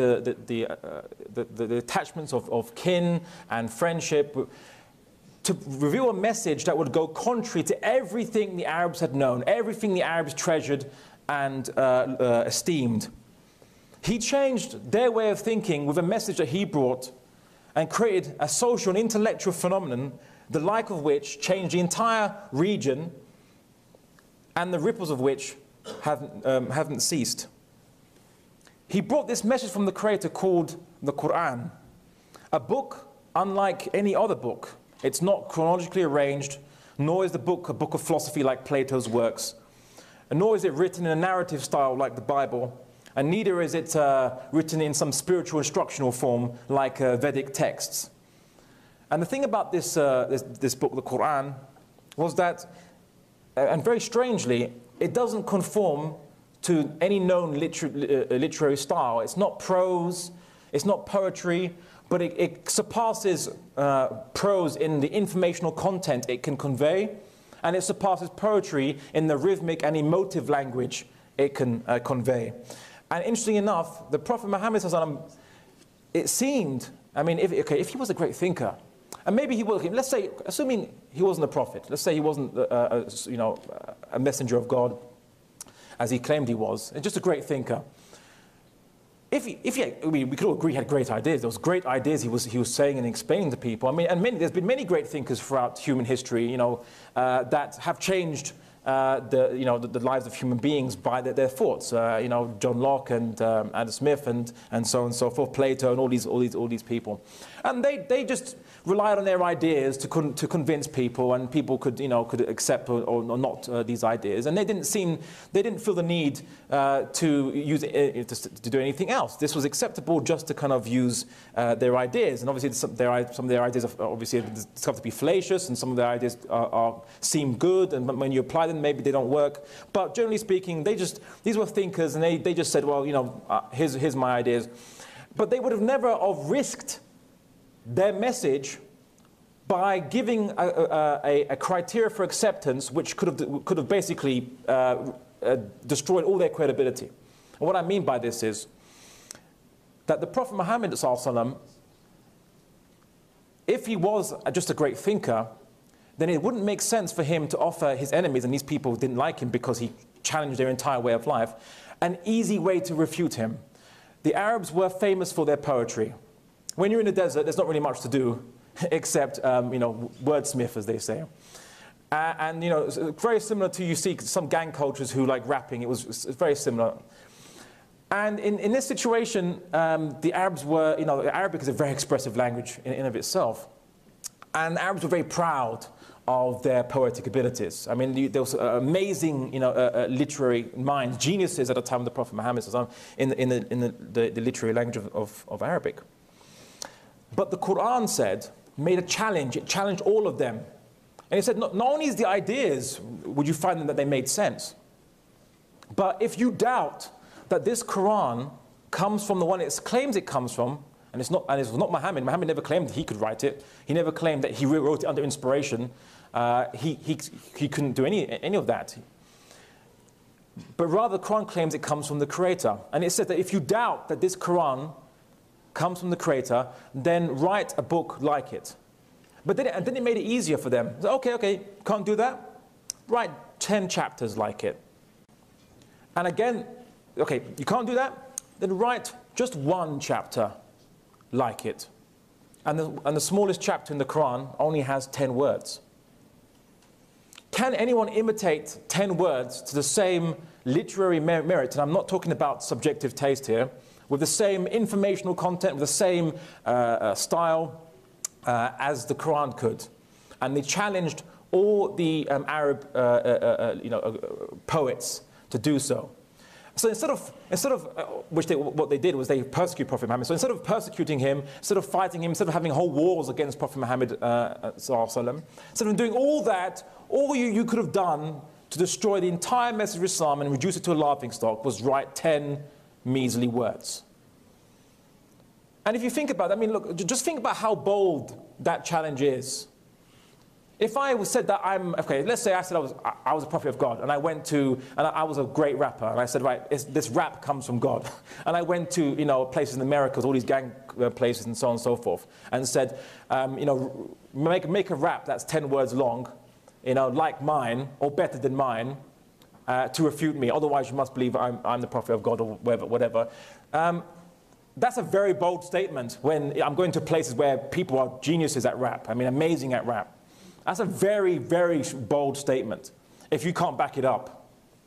attachments of kin and friendship to reveal a message that would go contrary to everything the Arabs had known, everything the Arabs treasured and esteemed. He changed their way of thinking with a message that he brought and created a social and intellectual phenomenon, the like of which changed the entire region and the ripples of which haven't ceased. He brought this message from the Creator called the Quran, a book unlike any other book. It's not chronologically arranged, nor is the book a book of philosophy like Plato's works, and nor is it written in a narrative style like the Bible, and neither is it written in some spiritual instructional form like Vedic texts. And the thing about this book, the Quran, was that, and very strangely, it doesn't conform to any known literary style. It's not prose, it's not poetry, but it surpasses prose in the informational content it can convey, and it surpasses poetry in the rhythmic and emotive language it can convey. And interestingly enough, the Prophet Muhammad, it seemed, I mean, if he was a great thinker, and maybe he was, let's say, assuming he wasn't a prophet, let's say he wasn't a messenger of God, as he claimed he was, and just a great thinker. We could all agree he had great ideas. There was great ideas he was saying and explaining to people. I mean, and there's been many great thinkers throughout human history, that have changed the lives of human beings by their thoughts. John Locke and Adam Smith and so on and so forth, Plato and all these people, and they just relied on their ideas to convince people, and people could accept or not these ideas, and they didn't feel the need to use it to do anything else. This was acceptable just to kind of use their ideas, and obviously some of their ideas are obviously discovered to be fallacious, and some of their ideas seem good, and when you apply them, maybe they don't work. But generally speaking, these were thinkers, and they just said, well, here's my ideas. But they would have never have risked their message by giving a criteria for acceptance which could have basically destroyed all their credibility. And what I mean by this is that the Prophet Muhammad ﷺ, if he was just a great thinker, then it wouldn't make sense for him to offer his enemies, and these people didn't like him because he challenged their entire way of life, an easy way to refute him. The Arabs were famous for their poetry. When you're in the desert, there's not really much to do except, wordsmith, as they say. It's very similar to, you see some gang cultures who like rapping. It's very similar. And in this situation, the Arabs were, Arabic is a very expressive language in of itself. And the Arabs were very proud of their poetic abilities. I mean, there was amazing, literary minds, geniuses at the time of the Prophet Muhammad in the literary language of Arabic. But the Quran made a challenge. It challenged all of them. And it said, not only is the ideas, would you find them that they made sense, but if you doubt that this Quran comes from the one it claims it comes from, and it's not Muhammad. Muhammad never claimed that he could write it. He never claimed that he wrote it under inspiration. He couldn't do any of that. But rather, the Quran claims it comes from the Creator. And it says that if you doubt that this Quran comes from the Creator, then write a book like it. But then it made it easier for them. So, okay, can't do that? Write 10 chapters like it. And again, okay, you can't do that? Then write just one chapter like it. And the smallest chapter in the Quran only has 10 words. Can anyone imitate 10 words to the same literary merit, and I'm not talking about subjective taste here, with the same informational content, with the same style as the Quran could? And they challenged all the Arab poets to do so. So instead of what they did was they persecuted Prophet Muhammad. So instead of persecuting him, instead of fighting him, instead of having whole wars against Prophet Muhammad, instead of doing all that, all you could have done to destroy the entire message of Islam and reduce it to a laughingstock was write 10 measly words. And if you think about it, I mean, look, just think about how bold that challenge is. If I said that let's say I said I was a prophet of God, and I went to, and I was a great rapper, and I said, right, this rap comes from God. And I went to, places in America, all these gang places and so on and so forth, and said, make a rap that's 10 words long, like mine, or better than mine, to refute me. Otherwise, you must believe I'm the prophet of God, or whatever. That's a very bold statement when I'm going to places where people are geniuses at rap. I mean, amazing at rap. That's a very, very bold statement if you can't back it up.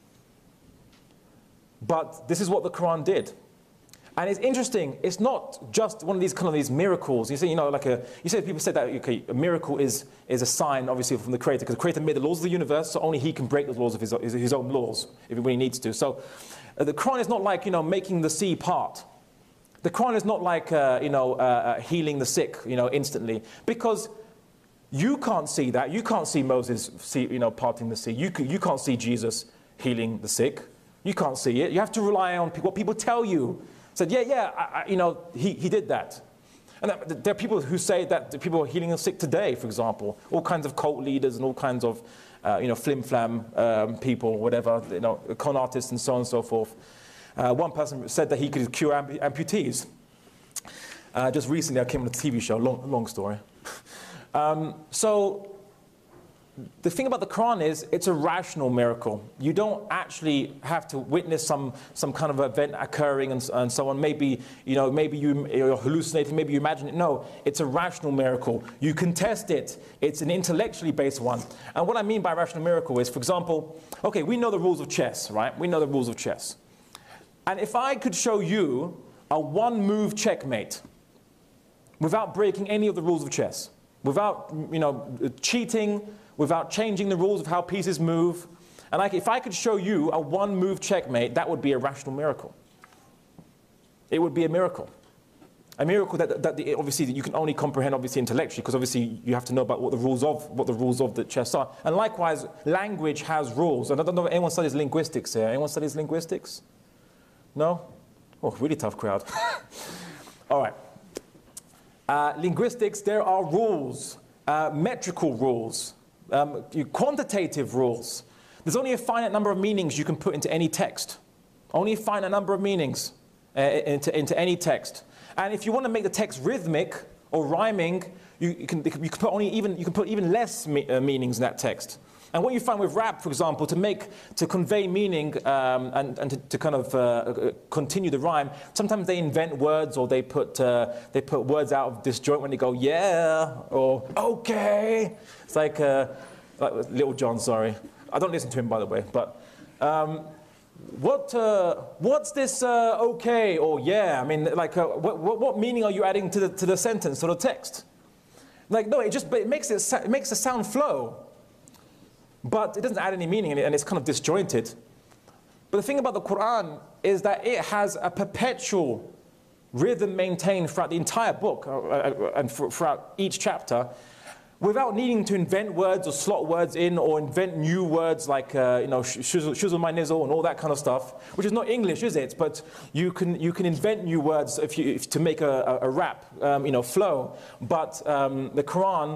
But this is what the Quran did. And it's interesting, it's not just one of these miracles. You see, people said that a miracle is a sign, obviously, from the Creator, because the Creator made the laws of the universe, so only He can break the laws of His own laws when He needs to. So the Quran is not like, making the sea part. The Quran is not like, healing the sick, instantly, because you can't see that. You can't see Moses, parting the sea. You can't see Jesus healing the sick. You can't see it. You have to rely on what people tell you. Said, he did that. And there are people who say that people are healing the sick today, for example. All kinds of cult leaders and all kinds of, flim-flam people, whatever, con artists and so on and so forth. One person said that he could cure amputees. Just recently, I came on a TV show. Long story. So the thing about the Quran is it's a rational miracle. You don't actually have to witness some kind of event occurring and so on. Maybe you're hallucinating, maybe you imagine it. No, it's a rational miracle. You can test it. It's an intellectually based one. And what I mean by rational miracle is, for example, okay, we know the rules of chess, right? We know the rules of chess. And if I could show you a one-move checkmate without breaking any of the rules of chess, without cheating, without changing the rules of how pieces move, and if I could show you a one-move checkmate, that would be a rational miracle. It would be a miracle. A miracle that obviously you can only comprehend obviously intellectually, because obviously you have to know about what the rules of the chess are. And likewise, language has rules. And I don't know if anyone studies linguistics here. Anyone studies linguistics? No? Oh, really tough crowd. All right. Linguistics, there are rules, metrical rules, quantitative rules. There's only a finite number of meanings you can put into any text. Only a finite number of meanings into any text. And if you want to make the text rhythmic or rhyming, you can put even less meanings in that text. And what you find with rap, for example, to convey meaning and to kind of continue the rhyme, sometimes they invent words, or they put words out of disjoint when they go yeah or okay. It's like Little John. Sorry, I don't listen to him, by the way. But what's this okay or yeah? I mean, like what meaning are you adding to the sentence or the text? Like no, it makes the sound flow. But it doesn't add any meaning in it, and it's kind of disjointed. But the thing about the Quran is that it has a perpetual rhythm maintained throughout the entire book and throughout each chapter, without needing to invent words or slot words in or invent new words like shizzle my nizzle and all that kind of stuff, which is not English, is it? But you can invent new words if to make a rap flow. But the Quran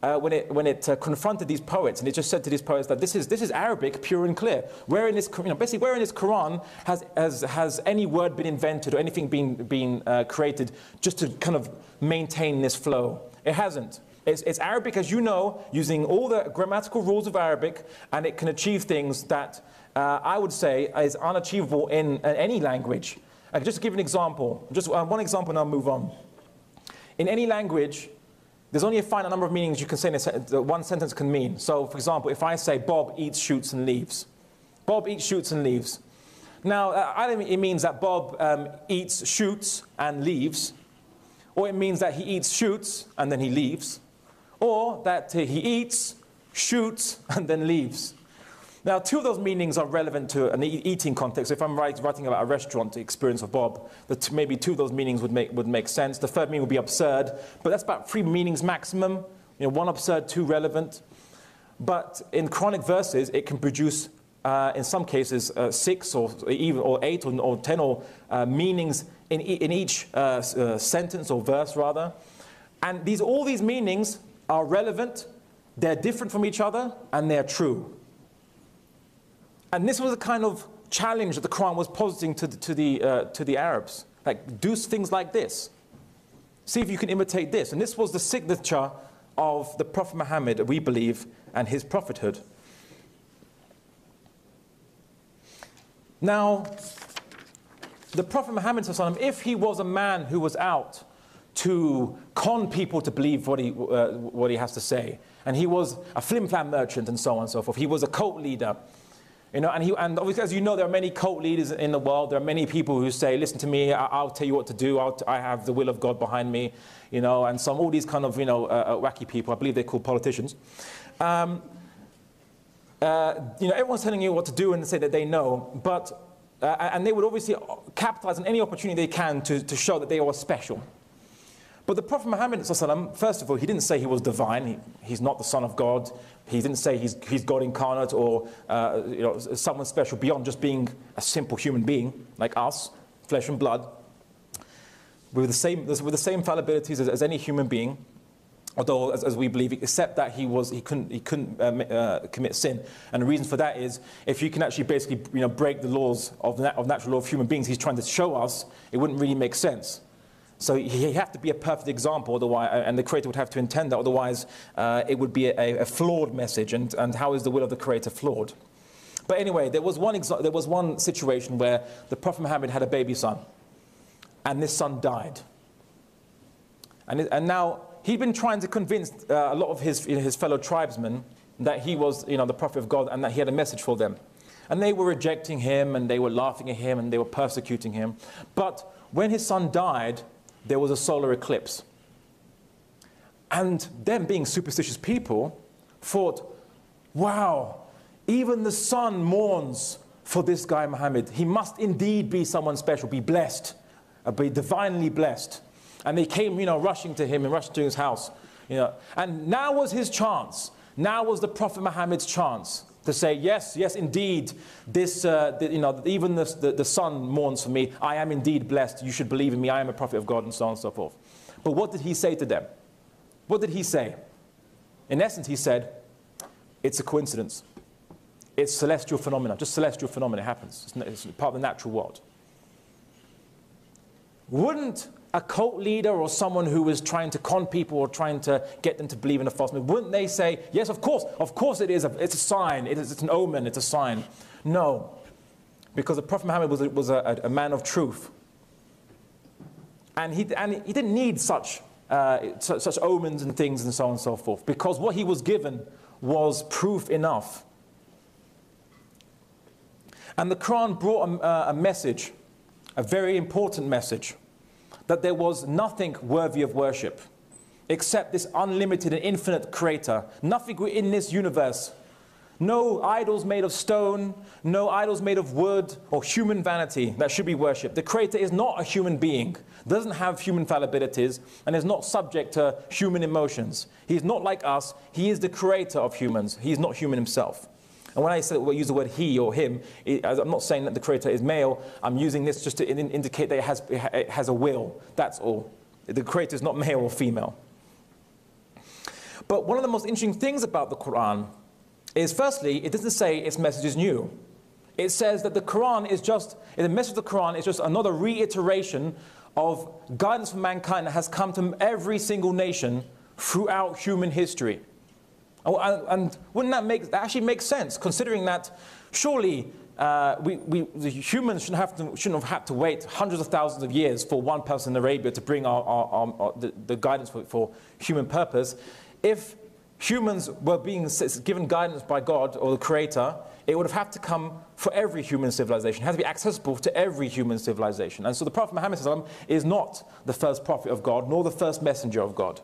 when it confronted these poets, and it just said to these poets that this is Arabic, pure and clear. Where in this, basically, where in this Quran has any word been invented or anything been created just to kind of maintain this flow? It hasn't. It's Arabic, as you know, using all the grammatical rules of Arabic, and it can achieve things that I would say is unachievable in any language. Just to give an example, just one example, and I'll move on. In any language, there's only a finite number of meanings you can say one sentence can mean. So, for example, if I say Bob eats, shoots, and leaves. Bob eats, shoots, and leaves. Now, either it means that Bob eats, shoots, and leaves, or it means that he eats, shoots, and then he leaves, or that he eats, shoots, and then leaves. Now, two of those meanings are relevant to an eating context. If I'm writing about a restaurant, the experience of Bob, maybe two of those meanings would make sense. The third meaning would be absurd, but that's about 3 meanings maximum. One absurd, 2 relevant. But in Quranic verses, it can produce, in some cases, 6 or 8 or 10 meanings in each sentence or verse, rather. And all these meanings are relevant. They're different from each other, and they're true. And this was a kind of challenge that the Quran was positing to the Arabs. Like, do things like this. See if you can imitate this. And this was the signature of the Prophet Muhammad, we believe, and his prophethood. Now, the Prophet Muhammad, if he was a man who was out to con people to believe what he has to say, and he was a flim-flam merchant and so on and so forth, he was a cult leader, and obviously, as you know, there are many cult leaders in the world. There are many people who say, listen to me, I'll tell you what to do. I have the will of God behind me, and all these kind of, wacky people. I believe they're called politicians. Everyone's telling you what to do and say that they know, but, and they would obviously capitalize on any opportunity they can to show that they are special. But the Prophet Muhammad, first of all, he didn't say he was divine. He's not the Son of God. He didn't say he's God incarnate or someone special beyond just being a simple human being like us, flesh and blood, with the same fallibilities as any human being. Although, as we believe, except that he couldn't commit sin, and the reason for that is if you can actually basically break the laws of natural law of human beings, he's trying to show us, it wouldn't really make sense. So he have to be a perfect example, otherwise, and the Creator would have to intend that. Otherwise, it would be a flawed message. And how is the will of the Creator flawed? But anyway, there was one situation where the Prophet Muhammad had a baby son, and this son died. And now he'd been trying to convince a lot of his fellow tribesmen that he was the Prophet of God and that he had a message for them. And they were rejecting him, and they were laughing at him, and they were persecuting him. But when his son died, there was a solar eclipse. And them being superstitious people thought, wow, even the sun mourns for this guy Muhammad. He must indeed be someone special, be blessed, be divinely blessed. And they came, rushing to him and rushing to his house. And now was his chance. Now was the Prophet Muhammad's chance to say, yes, indeed, this, even the sun mourns for me. I am indeed blessed. You should believe in me. I am a prophet of God, and so on and so forth. But what did he say to them? What did he say? In essence, he said, it's a coincidence. It's celestial phenomena, just celestial phenomena. It happens. It's part of the natural world. Wouldn't a cult leader or someone who was trying to con people or trying to get them to believe in a false myth, wouldn't they say, yes, of course it is, it's a sign, it's an omen, it's a sign? No, because the Prophet Muhammad was a man of truth. And he didn't need such omens and things and so on and so forth, because what he was given was proof enough. And the Quran brought a message, a very important message, that there was nothing worthy of worship except this unlimited and infinite Creator. Nothing in this universe. No idols made of stone, no idols made of wood or human vanity that should be worshipped. The Creator is not a human being, doesn't have human fallibilities, and is not subject to human emotions. He is not like us. He is the Creator of humans. He is not human himself. And when I use the word he or him, I'm not saying that the Creator is male. I'm using this just to indicate that it has a will. That's all. The Creator is not male or female. But one of the most interesting things about the Quran is, firstly, it doesn't say its message is new. It says that the Quran is just, the message of the Quran is just another reiteration of guidance for mankind that has come to every single nation throughout human history. And wouldn't that actually make sense, considering that surely the humans shouldn't have had to wait hundreds of thousands of years for one person in Arabia to bring the guidance for human purpose. If humans were being given guidance by God or the Creator, it would have had to come for every human civilization. It has to be accessible to every human civilization. And so the Prophet Muhammad is not the first prophet of God, nor the first messenger of God.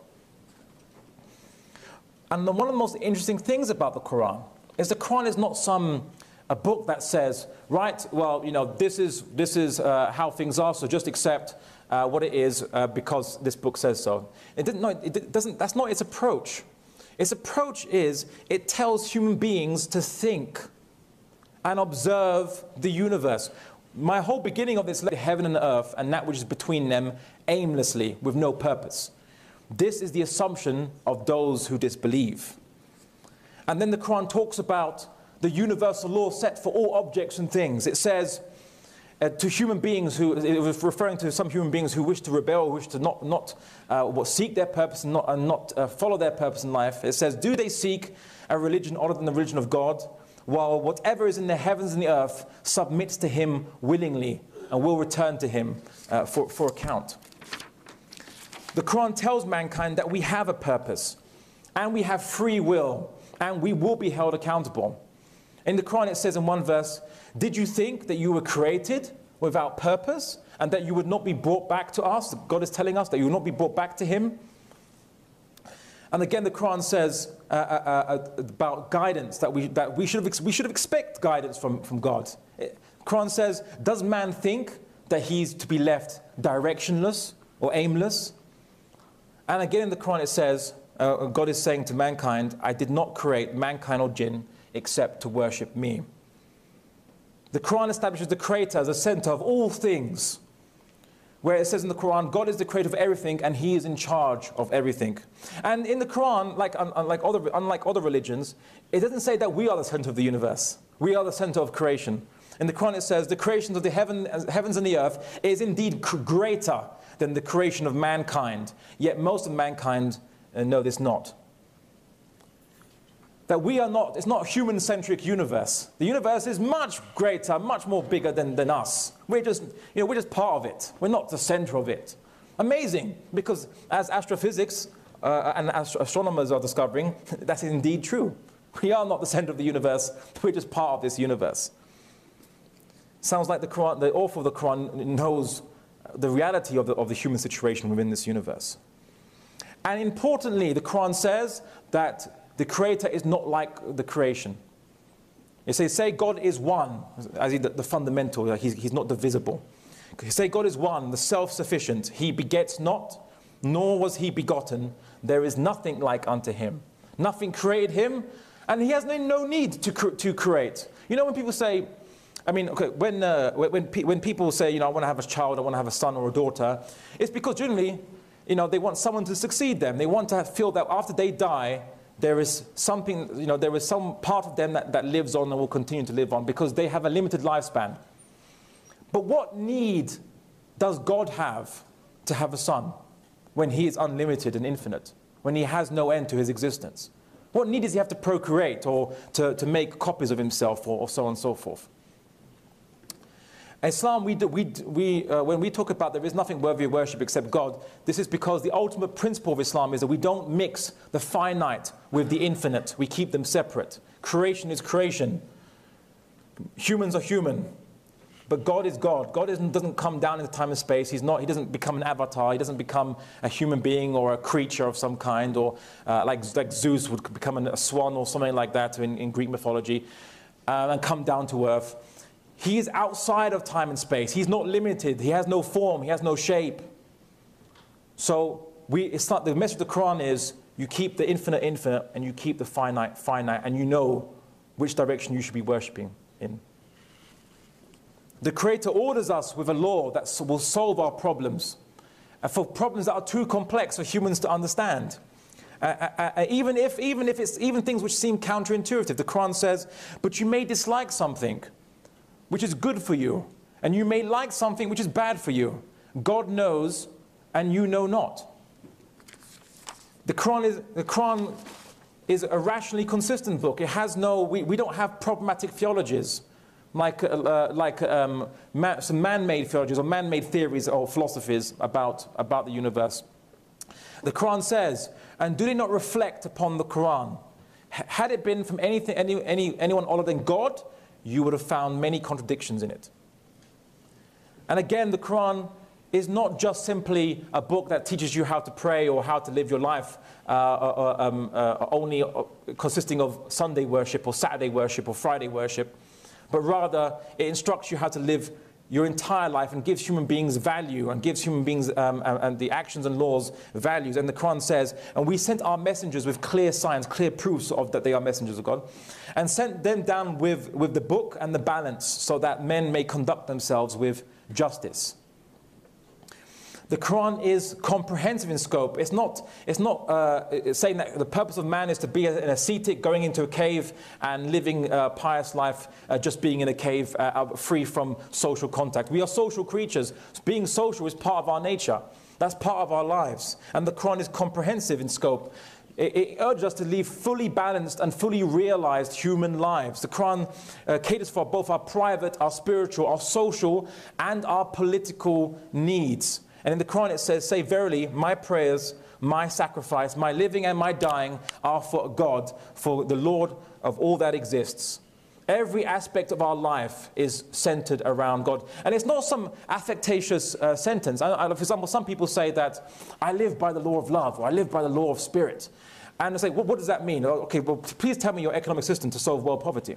And one of the most interesting things about the Quran is the Quran is not a book that says, right, well, you know, this is how things are, so just accept what it is because this book says so. That's not its approach. Its approach is, it tells human beings to think and observe the universe. My whole beginning of this, heaven and earth and that which is between them, aimlessly, with no purpose. This is the assumption of those who disbelieve. And then the Quran talks about the universal law set for all objects and things. It says to human beings it was referring to some human beings who wish to rebel, wish to not seek their purpose and not follow their purpose in life. It says, do they seek a religion other than the religion of God, while whatever is in the heavens and the earth submits to Him willingly and will return to Him for account. The Quran tells mankind that we have a purpose and we have free will and we will be held accountable. In the Quran it says in one verse, did you think that you were created without purpose and that you would not be brought back to us? God is telling us that you will not be brought back to Him. And again the Quran says about guidance, that we should expect guidance from God. The Quran says, does man think that he's to be left directionless or aimless? And again in the Quran it says, God is saying to mankind, I did not create mankind or jinn except to worship me. The Quran establishes the Creator as the center of all things, where it says in the Quran, God is the creator of everything and He is in charge of everything. And in the Quran, unlike other religions, it doesn't say that we are the center of the universe. We are the center of creation. In the Quran it says, the creation of the heavens and the earth is indeed greater than the creation of mankind. Yet most of mankind know this not. That we are not, it's not a human-centric universe. The universe is much greater, much more bigger than us. We're just part of it. We're not the center of it. Amazing, because as astrophysics and astronomers are discovering, that is indeed true. We are not the center of the universe. We're just part of this universe. Sounds like the Quran, the author of the Quran knows the reality of the human situation within this universe. And importantly, the Quran says that the Creator is not like the creation. It says, say God is one, as the fundamental, He's not divisible. Say God is one, the self-sufficient. He begets not, nor was He begotten. There is nothing like unto Him. Nothing created Him, and He has no need to create. You know when people say, I mean, okay, when people say, I want to have a child, I want to have a son or a daughter, it's because generally, they want someone to succeed them. They want to feel that after they die, there is something, there is some part of them that lives on and will continue to live on because they have a limited lifespan. But what need does God have to have a son when He is unlimited and infinite, when He has no end to His existence? What need does He have to procreate or to make copies of Himself or so on and so forth? Islam, when we talk about there is nothing worthy of worship except God, this is because the ultimate principle of Islam is that we don't mix the finite with the infinite. We keep them separate. Creation is creation. Humans are human. But God is God. God doesn't come down into time and space. He doesn't become an avatar. He doesn't become a human being or a creature of some kind, or like Zeus would become a swan or something like that in Greek mythology, and come down to earth. He is outside of time and space. He's not limited. He has no form. He has no shape. So the message of the Quran is you keep the infinite infinite and you keep the finite finite, and you know which direction you should be worshipping in. The Creator orders us with a law that will solve our problems, and for problems that are too complex for humans to understand. Even if it's even things which seem counterintuitive. The Quran says, but you may dislike something which is good for you, and you may like something which is bad for you. God knows, and you know not. The Quran is a rationally consistent book. It has no, we don't have problematic theologies like some man-made theologies or man-made theories or philosophies about the universe. The Quran says, and do they not reflect upon the Quran? Had it been from anyone other than God, you would have found many contradictions in it. And again, the Quran is not just simply a book that teaches you how to pray or how to live your life only consisting of Sunday worship or Saturday worship or Friday worship, but rather it instructs you how to live your entire life and gives human beings value and gives human beings and the actions and laws values. And the Quran says, and we sent our messengers with clear signs, clear proofs of that they are messengers of God, and sent them down with the book and the balance so that men may conduct themselves with justice. The Quran is comprehensive in scope. It's not saying that the purpose of man is to be an ascetic, going into a cave and living a pious life, just being in a cave, free from social contact. We are social creatures. Being social is part of our nature. That's part of our lives. And the Quran is comprehensive in scope. It urges us to live fully balanced and fully realized human lives. The Quran caters for both our private, our spiritual, our social, and our political needs. And in the Quran it says, say verily, my prayers, my sacrifice, my living and my dying are for God, for the Lord of all that exists. Every aspect of our life is centered around God. And it's not some affectatious sentence. For example, some people say that I live by the law of love, or I live by the law of spirit. And I say, well, what does that mean? Okay, well, please tell me your economic system to solve world poverty.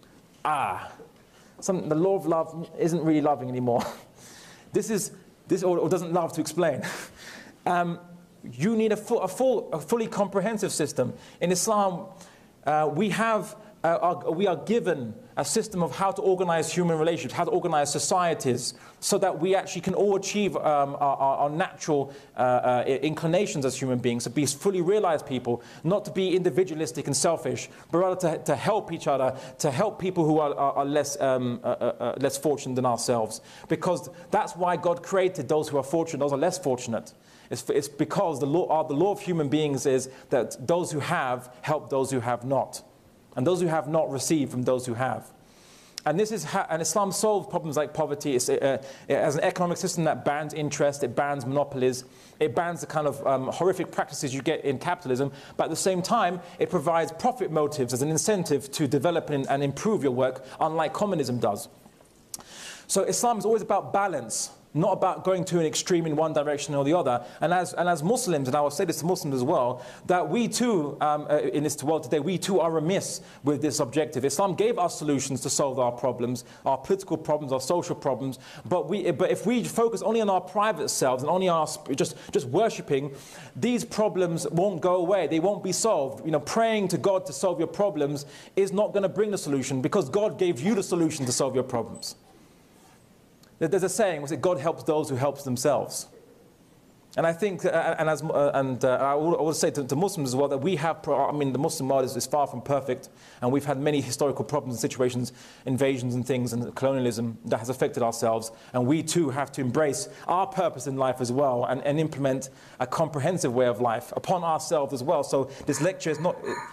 The law of love isn't really loving anymore. This or doesn't love to explain. You need a fully comprehensive system. In Islam, we are given a system of how to organize human relationships, how to organize societies, so that we actually can all achieve our natural inclinations as human beings, to be fully realized people, not to be individualistic and selfish, but rather to help each other, to help people who are less fortunate than ourselves. Because that's why God created those who are fortunate, those who are less fortunate. It's because the law of human beings is that those who have help those who have not. And those who have not receive from those who have. And this is and Islam solves problems like poverty. It has an economic system that bans interest, it bans monopolies, it bans the kind of horrific practices you get in capitalism, but at the same time, it provides profit motives as an incentive to develop and improve your work, unlike communism does. So Islam is always about balance, not about going to an extreme in one direction or the other. And as Muslims, and I will say this to Muslims as well, that we too, in this world today, we too are remiss with this objective. Islam gave us solutions to solve our problems, our political problems, our social problems, but if we focus only on our private selves and only on our just worshipping, these problems won't go away, they won't be solved. You know, praying to God to solve your problems is not going to bring the solution, because God gave you the solution to solve your problems. There's a saying, was it God helps those who help themselves? And I think, I would say to Muslims as well, that we have, the Muslim world is far from perfect, and we've had many historical problems and situations, invasions and things, and colonialism that has affected ourselves, and we too have to embrace our purpose in life as well, and implement a comprehensive way of life upon ourselves as well. So this lecture is not...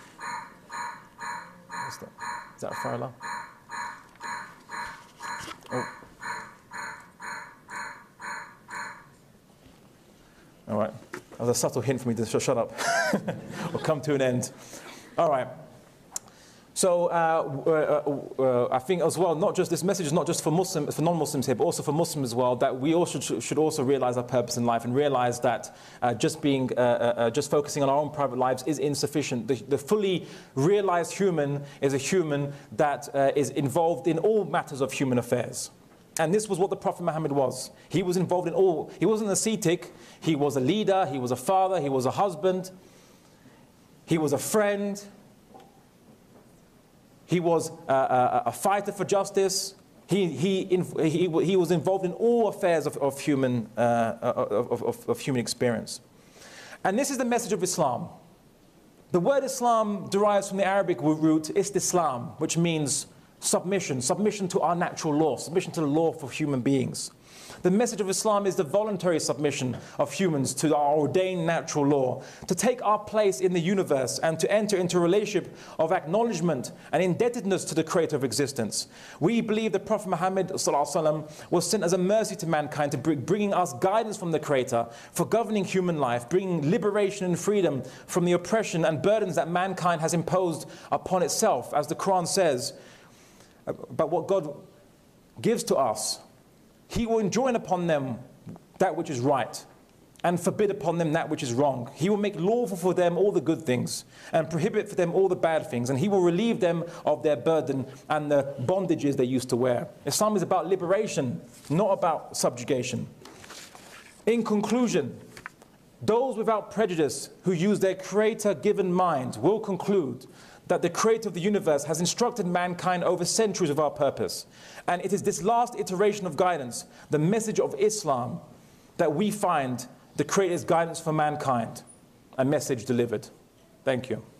What's that? Is that a fire alarm? Oh. All right, that was a subtle hint for me to shut up or come to an end. All right. So I think as well, not just this message is not just for Muslims, for non-Muslims here, but also for Muslims as well, that we also should also realize our purpose in life and realize that just focusing on our own private lives is insufficient. The fully realized human is a human that is involved in all matters of human affairs. And this was what the Prophet Muhammad was. He was involved in all. He wasn't an ascetic. He was a leader. He was a father. He was a husband. He was a friend. He was a fighter for justice. He was involved in all affairs of human experience. And this is the message of Islam. The word Islam derives from the Arabic root istislam, which means submission, submission to our natural law, submission to the law for human beings. The message of Islam is the voluntary submission of humans to our ordained natural law, to take our place in the universe and to enter into a relationship of acknowledgement and indebtedness to the creator of existence. We believe that Prophet Muhammad ﷺ was sent as a mercy to mankind, to bringing us guidance from the creator for governing human life, bringing liberation and freedom from the oppression and burdens that mankind has imposed upon itself, as the Quran says about what God gives to us. He will enjoin upon them that which is right and forbid upon them that which is wrong. He will make lawful for them all the good things and prohibit for them all the bad things, and he will relieve them of their burden and the bondages they used to wear. Islam is about liberation, not about subjugation. In conclusion, those without prejudice who use their creator-given mind will conclude that the creator of the universe has instructed mankind over centuries of our purpose. And it is this last iteration of guidance, the message of Islam, that we find the creator's guidance for mankind, a message delivered. Thank you.